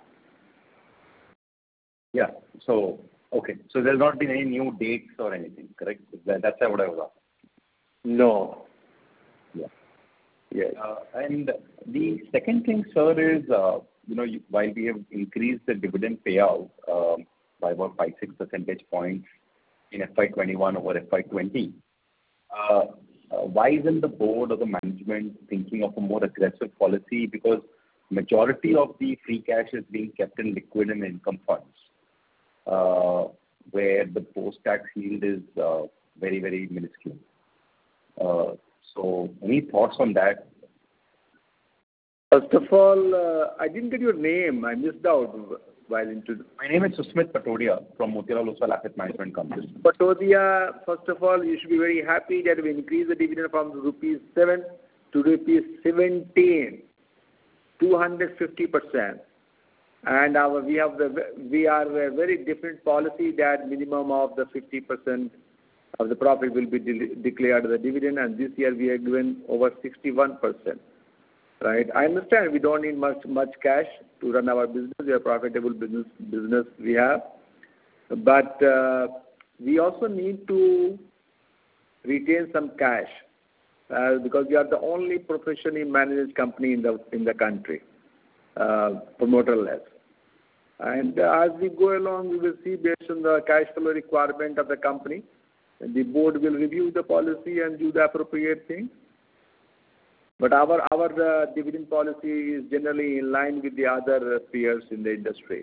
Yeah. So, okay. So there's not been any new dates or anything, correct? That, that's what I was asking. No. Yeah. Yes. Uh, and the second thing, sir, is, uh, you know, you, while we have increased the dividend payout um, by about five, six percentage points in F Y twenty-one over F Y twenty, uh, uh, why isn't the board or the management thinking of a more aggressive policy? Because majority of the free cash is being kept in liquid and income funds, uh, where the post-tax yield is uh, very, very minuscule. Uh, So any thoughts on that? First of all, uh, I didn't get your name. I missed out while into. My name is Susmit Patodia from Motilal Oswal Asset Management Company. Patodia, first of all, you should be very happy that we increased the dividend from rupees seven to rupees seventeen, two hundred fifty percent. And our we have the we are a very different policy that minimum of the fifty percent of the profit will be de- declared as a dividend, and this year we are given over sixty-one percent. Right? I understand we don't need much much cash to run our business. We are profitable business business we have, but uh, we also need to retain some cash uh, because we are the only professionally managed company in the in the country, uh, promoter-less. And uh, as we go along, we will see based on the cash flow requirement of the company, and the board will review the policy and do the appropriate thing. But our our uh, dividend policy is generally in line with the other uh, peers in the industry.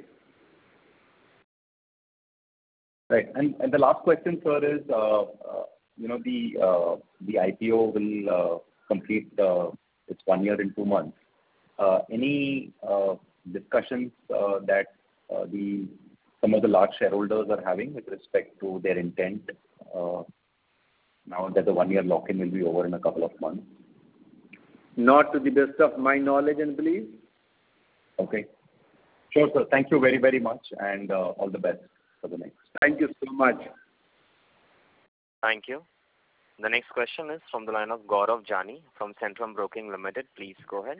Right. And, and the last question, sir, is uh, uh, you know the uh, the I P O will uh, complete uh, its one year in two months. Uh, any uh, discussions uh, that uh, the some of the large shareholders are having with respect to their intent uh, now that the one year lock-in will be over in a couple of months? Not to the best of my knowledge and belief. Okay. Sure, sir. Thank you very, very much, and uh, all the best for the next. Thank you so much. Thank you. The next question is from the line of Gaurav Jani from Centrum Broking Limited. Please go ahead.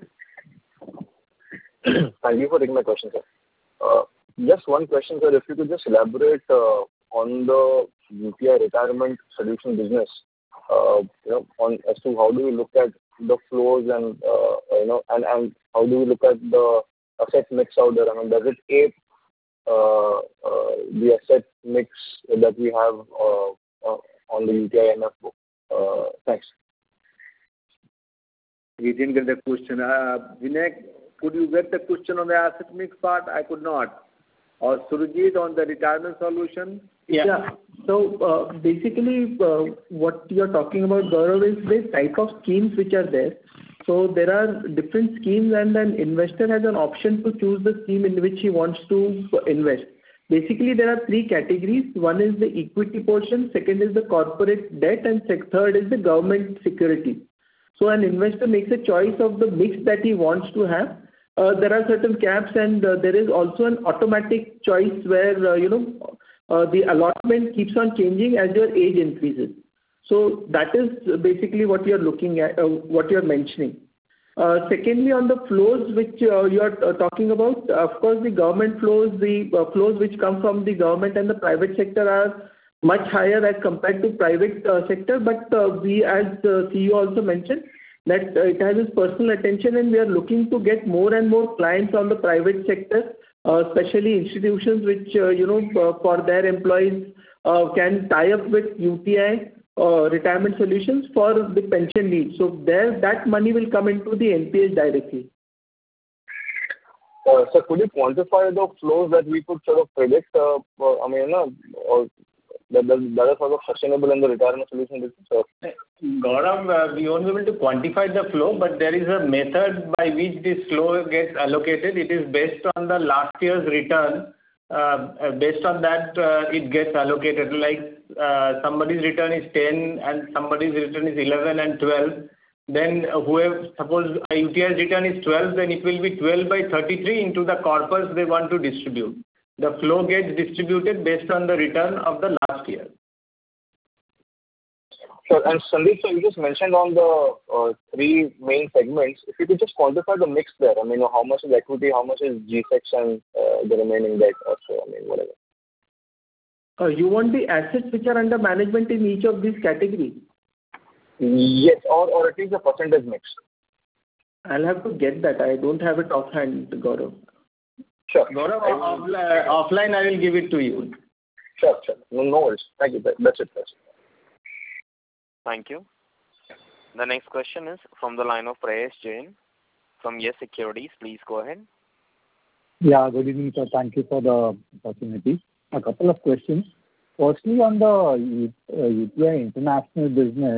Thank you for taking my question, sir. Uh, just one question, sir. If you could just elaborate uh, on the U T I retirement solution business, uh, you know, on as to how do we look at the flows and uh, you know, and, and how do we look at the asset mix out there? I mean, does it ape uh, uh, the asset mix that we have uh, uh, on the U T I M F book? Uh, thanks. We didn't get the question. Uh, Vinay, could you get the question on the asset mix part? I could not. Or Surajit on the retirement solution? Yeah. yeah. So uh, basically, uh, what you're talking about, Gaurav, is the type of schemes which are there. So there are different schemes, and an investor has an option to choose the scheme in which he wants to invest. Basically, there are three categories. One is the equity portion, second is the corporate debt, and third is the government security. So an investor makes a choice of the mix that he wants to have. Uh, there are certain caps, and uh, there is also an automatic choice where, uh, you know, uh, the allotment keeps on changing as your age increases. So that is basically what you're looking at, uh, what you're mentioning. Uh, secondly, on the flows which uh, you're uh, talking about, of course, the government flows, the uh, flows which come from the government and the private sector are much higher as compared to private uh, sector. But uh, we, as the C E O also mentioned, that uh, it has its personal attention, and we are looking to get more and more clients on the private sector, uh, especially institutions which, uh, you know, uh, for their employees uh, can tie up with U T I uh, retirement solutions for the pension needs. So there, that money will come into the N P S directly. Uh, sir, could you quantify the flows that we could sort of predict? Uh, I mean, you know, or that, that, that is sort of sustainable in the retirement solution business? Or? Gaurav, uh, we won't be able to quantify the flow, but there is a method by which this flow gets allocated. It is based on the last year's return. Uh, based on that, uh, it gets allocated. Like uh, somebody's return is ten and somebody's return is eleven and twelve. Then whoever, suppose a U T I's return is twelve, then it will be twelve by thirty-three into the corpus they want to distribute. The flow gets distributed based on the return of the last year. Sure. And Sandeep, so you just mentioned on the uh, three main segments. If you could just quantify the mix there. I mean, how much is equity, how much is G SECs, and uh, the remaining debt, or so, I mean, whatever. Uh, you want the assets which are under management in each of these categories? Yes, or, or at least the percentage mix. I'll have to get that. I don't have it offhand, Gaurav. Sure. Gaurav, offline, offline I will give it to you. Sure, sure. No, no worries. Thank you. That's it. That's it. Thank you. The next question is from the line of Prayesh Jain from Yes Securities. Please go ahead. Yeah, good evening, sir. Thank you for the opportunity. A couple of questions. Firstly, on the uh, U T I international business,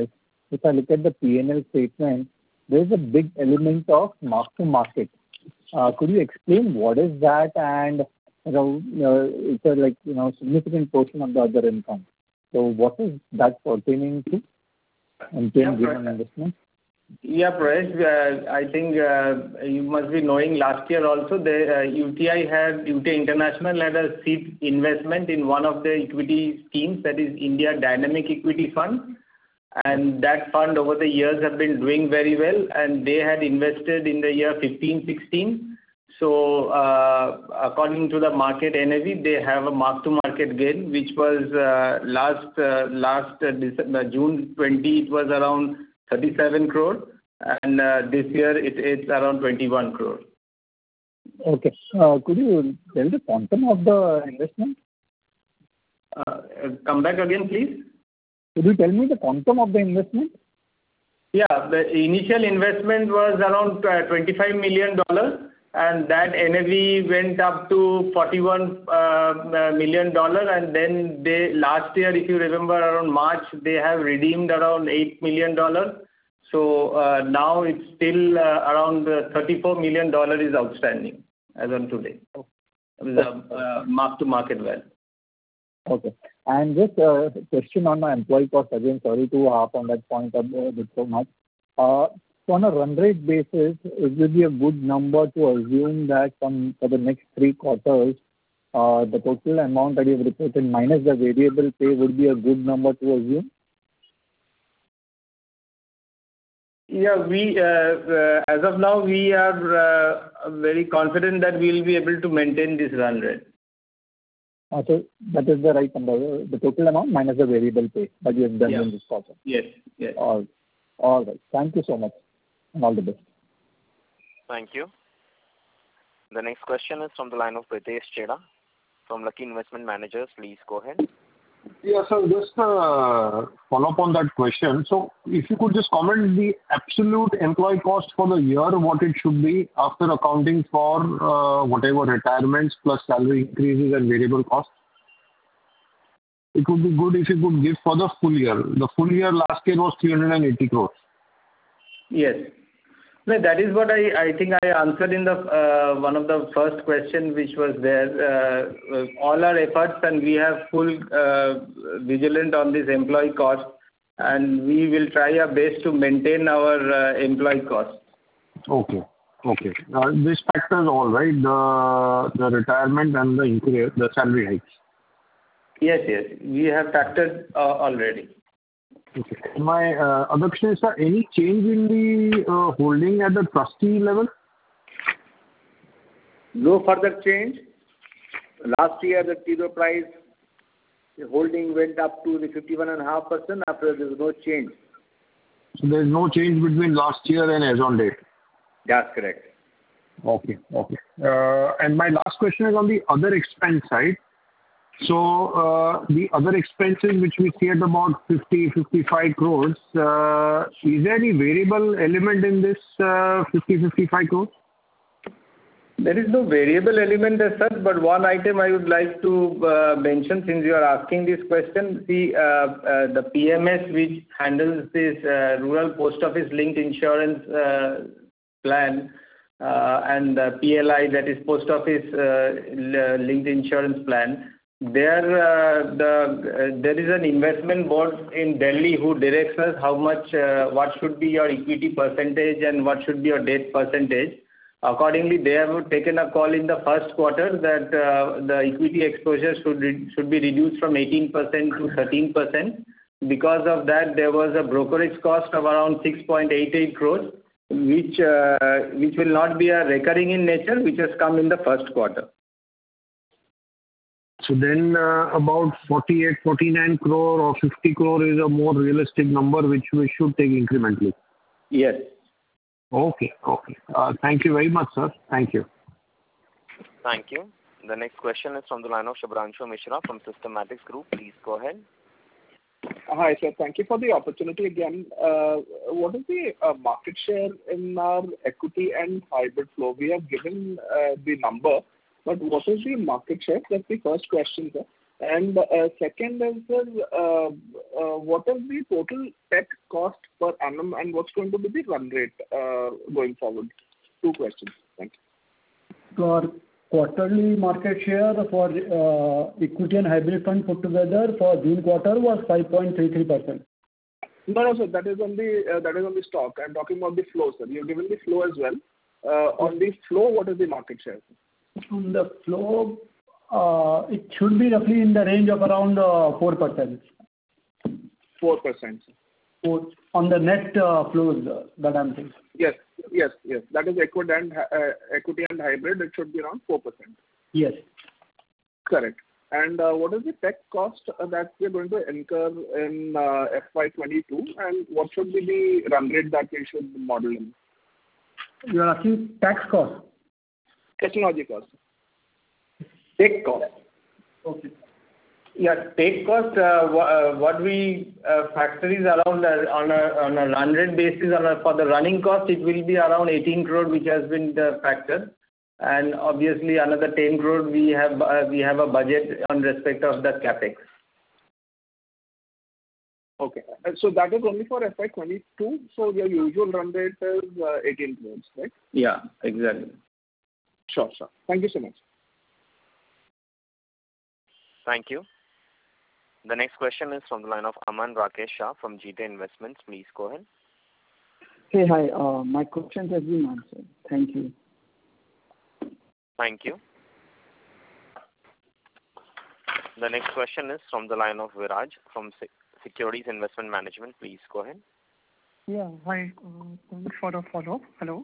if I look at the P and L statement, there is a big element of mark-to-market. Uh, Could you explain what is that? And, you know, uh, it's a, like, you know, significant portion of the other income. So what is that pertaining to? M T M given investment? Yeah, Prayesh, uh, I think uh, you must be knowing last year also the uh, U T I had, U T I International had a seed investment in one of the equity schemes, that is India Dynamic Equity Fund. And that fund over the years have been doing very well, and they had invested in the year fifteen sixteen. So uh, according to the market N A V, they have a mark-to-market gain, which was uh, last uh, last uh, December, June twentieth, it was around thirty-seven crore, and uh, this year it, it's around twenty-one crore. Okay. Uh, Could you tell the quantum of the investment? Uh, come back again, please. Could you tell me the quantum of the investment? Yeah, the initial investment was around uh, twenty-five million dollars, and that N A V went up to forty-one million dollars, and then they last year, if you remember, around March, they have redeemed around eight million dollars. So uh, now it's still uh, around uh, thirty-four million dollars is outstanding as on today. The uh, mark-to-market value. Okay. And just a question on my employee cost again. Sorry to harp on that point a bit so much. Uh, so on a run rate basis, it will be a good number to assume that from for the next three quarters, uh, the total amount that you have reported minus the variable pay would be a good number to assume? Yeah, we uh, uh, as of now, we are uh, very confident that we will be able to maintain this run rate. Uh, so that is the right number, the total amount minus the variable pay that you have done Yeah. in this quarter. Yes, yes. All, all right. Thank you so much, and all the best. Thank you. The next question is from the line of Pritesh Chheda from Lucky Investment Managers. Please go ahead. Yeah, so just uh, follow up on that question. So if you could just comment the absolute employee cost for the year, what it should be after accounting for uh, whatever retirements plus salary increases and variable costs. It would be good if you could give for the full year. The full year last year was three hundred eighty crores. Yes. No, that is what I, I think I answered in the uh, one of the first question which was there. Uh, all our efforts, and we have full uh, vigilant on this employee cost, and we will try our best to maintain our uh, employee cost. Okay. Okay. Uh, this factors all, right? The the retirement and the increase, the salary hikes. Yes, yes. We have factored uh, already. Okay. My uh, other question is, sir, any change in the uh, holding at the trustee level? No further change. Last year, the T. Rowe Price the holding went up to the fifty-one point five percent. After there was no change. So there is no change between last year and as on date? That's correct. Okay. Okay. Uh, and my last question is on the other expense side. So uh, the other expenses which we see at about fifty, fifty-five crores, uh, is there any variable element in this uh, fifty, fifty-five crores? There is no variable element as such, but one item I would like to uh, mention since you are asking this question, the, uh, uh, the P M S which handles this uh, Rural Post Office Linked Insurance uh, Plan uh, and the P L I, that is Post Office uh, Linked Insurance Plan. There, uh, the uh, there is an investment board in Delhi who directs us how much, uh, what should be your equity percentage and what should be your debt percentage. Accordingly, they have taken a call in the first quarter that uh, the equity exposure should re- should be reduced from eighteen percent to thirteen percent. Because of that, there was a brokerage cost of around six point eight eight crores, which uh, which will not be a recurring in nature, which has come in the first quarter. So then uh, about forty-eight, forty-nine crore or fifty crore is a more realistic number which we should take incrementally. Yes. Okay. Okay. Uh, thank you very much, sir. Thank you. Thank you. The next question is from the line of Shubhranshu Mishra from Systematics Group. Please go ahead. Hi, sir. Thank you for the opportunity again. Uh, what is the uh, market share in our equity and hybrid flow? We have given uh, the number, but what is the market share? That's the first question, sir. And uh, second is, sir, uh, uh, what is the total tech cost per annum and what's going to be the run rate uh, going forward? Two questions. Thank you. Our quarterly market share for uh, equity and hybrid fund put together for June quarter was five point three three percent. No, no, sir. That is on the uh, that is on the stock. I'm talking about the flow, sir. You've given the flow as well. Uh, on the flow, what is the market share? On the flow, uh, it should be roughly in the range of around uh, four percent. Four percent. On the net uh, flows uh, that I'm saying. Yes, yes, yes. That is equity and uh, equity and hybrid. It should be around four percent. Yes. Correct. And uh, what is the tech cost uh, that we're going to incur in uh, F Y twenty-two, and what should be the run rate that we should model in? You are asking tax cost? Technology cost. Tech cost. Okay. Yeah, take cost, uh, uh, what we uh, factor is around uh, on a on a run rate basis. On a, for the running cost, it will be around eighteen crore, which has been uh, factored, and obviously another ten crore we have uh, we have a budget on respect of the capex. Okay, so that is only for F Y twenty-two. So your usual run rate is uh, eighteen crores, right? Yeah, exactly. Sure, sure. Thank you so much. Thank you. The next question is from the line of Aman Rakesh Shah from G T Investments. Please go ahead. Hey, hi. Uh, my questions have been answered. Thank you. Thank you. The next question is from the line of Viraj from Securities Investment Management. Please go ahead. Yeah, hi. Uh, thanks for the follow-up. Hello.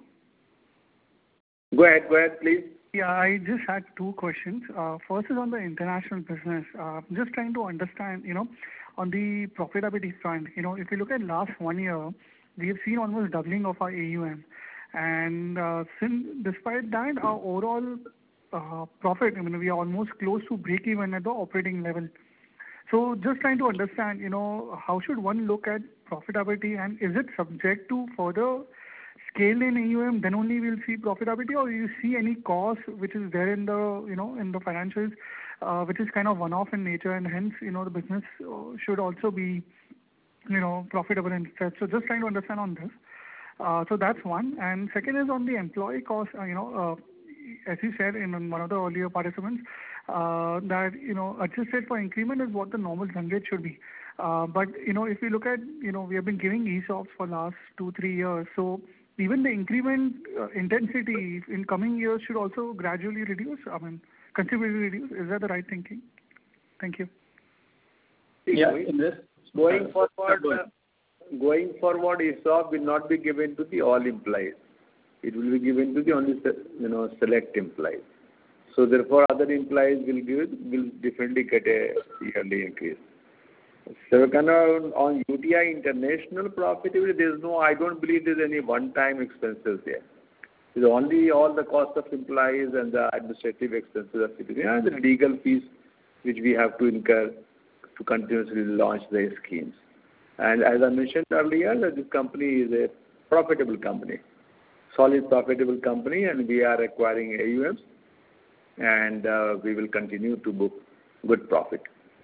Go ahead, go ahead, please. Yeah, I just had two questions. Uh, first is on the international business. Uh, just trying to understand, you know, on the profitability front, you know, if you look at last one year, we have seen almost doubling of our A U M. And uh, since, despite that, our overall uh, profit, I mean, we are almost close to break even at the operating level. So just trying to understand, you know, how should one look at profitability, and is it subject to further scale in A U M, then only we'll see profitability, or you see any cost which is there in the, you know, in the financials, uh, which is kind of one-off in nature, and hence, you know, the business uh, should also be, you know, profitable instead. So just trying to understand on this. Uh, so that's one. And second is on the employee cost, uh, you know, uh, as you said in one of the earlier participants, uh, that, you know, adjusted for increment is what the normal run rate should be. Uh, but, you know, if you look at, you know, we have been giving E S O Ps for last two, three years. So even the increment uh, intensity in coming years should also gradually reduce, I mean, considerably reduce. Is that the right thinking? Thank you. Yeah, in this, going forward, uh, going forward, E S O P will not be given to the all employees. It will be given to the only, you know, select employees. So therefore, other employees will give, will definitely get a yearly increase. So kind of on U T I international profitability, there is no, I don't believe there is any one-time expenses there. It's only all the cost of employees and the administrative expenses of citizens and the legal fees which we have to incur to continuously launch the schemes. And as I mentioned earlier, that this company is a profitable company, solid profitable company, and we are acquiring A U Ms, and uh, we will continue to book good profit.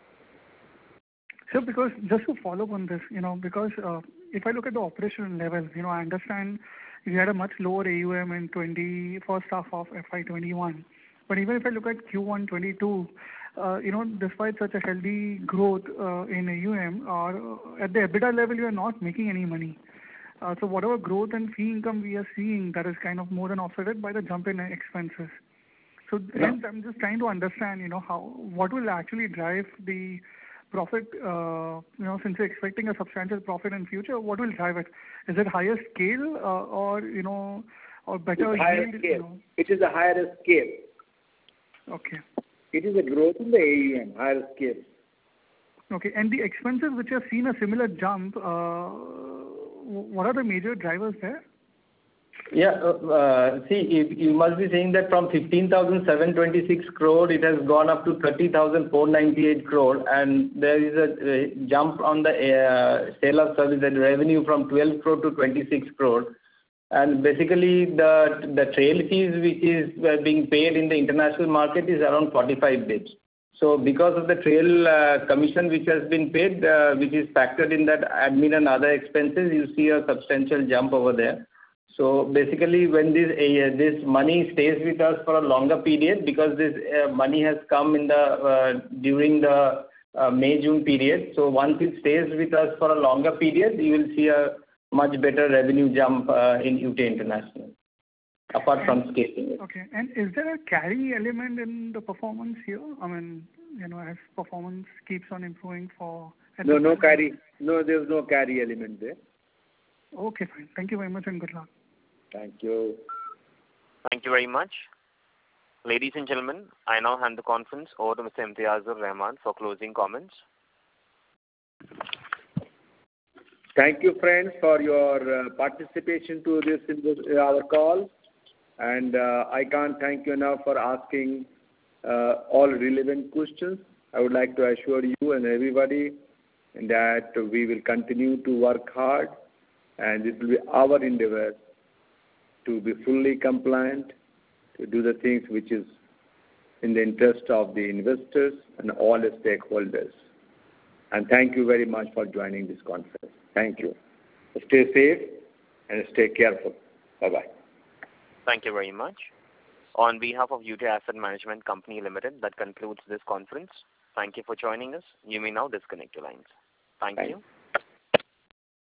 So because, just to follow up on this, you know, because uh, if I look at the operational level, you know, I understand we had a much lower A U M in twenty, first half of F Y twenty-one. But even if I look at Q one twenty-two, uh, you know, despite such a healthy growth uh, in A U M, or uh, at the EBITDA level, you are not making any money. Uh, so whatever growth and fee income we are seeing, that is kind of more than offset by the jump in expenses. So yeah. Hence, I'm just trying to understand, you know, how, what will actually drive the profit, uh, you know, since you're expecting a substantial profit in future, what will drive it? Is it higher scale uh, or, you know, or better higher yield? Scale. You know? It is a higher scale. Okay. It is a growth in the A U M, higher scale. Okay. And the expenses which have seen a similar jump, uh, what are the major drivers there? Yeah, uh, see, you, you must be saying that from fifteen thousand seven hundred twenty-six crore, it has gone up to thirty thousand four hundred ninety-eight crore, and there is a uh, jump on the uh, sale of service and revenue from twelve crore to twenty-six crore. And basically, the the trail fees which is uh, being paid in the international market is around forty-five bits. So because of the trail uh, commission which has been paid, uh, which is factored in that admin and other expenses, you see a substantial jump over there. So basically, when this uh, this money stays with us for a longer period, because this uh, money has come in the uh, during the uh, May June period. So once it stays with us for a longer period, you will see a much better revenue jump uh, in U T I International, apart from scaling. Okay. And is there a carry element in the performance here? I mean, you know, as performance keeps on improving for... No, no carry. No, there's no carry element there. Okay, fine. Thank you very much and good luck. Thank you. Thank you very much. Ladies and gentlemen, I now hand the conference over to Mister Imtiyazur Rahman for closing comments. Thank you, friends, for your uh, participation to this in this, uh, our call. And uh, I can't thank you enough for asking uh, all relevant questions. I would like to assure you and everybody that we will continue to work hard, and it will be our endeavor to be fully compliant, to do the things which is in the interest of the investors and all the stakeholders. And thank you very much for joining this conference. Thank you. Stay safe and stay careful. Bye-bye. Thank you very much. On behalf of U T I Asset Management Company Limited, that concludes this conference. Thank you for joining us. You may now disconnect your lines. Thank Thank you. you.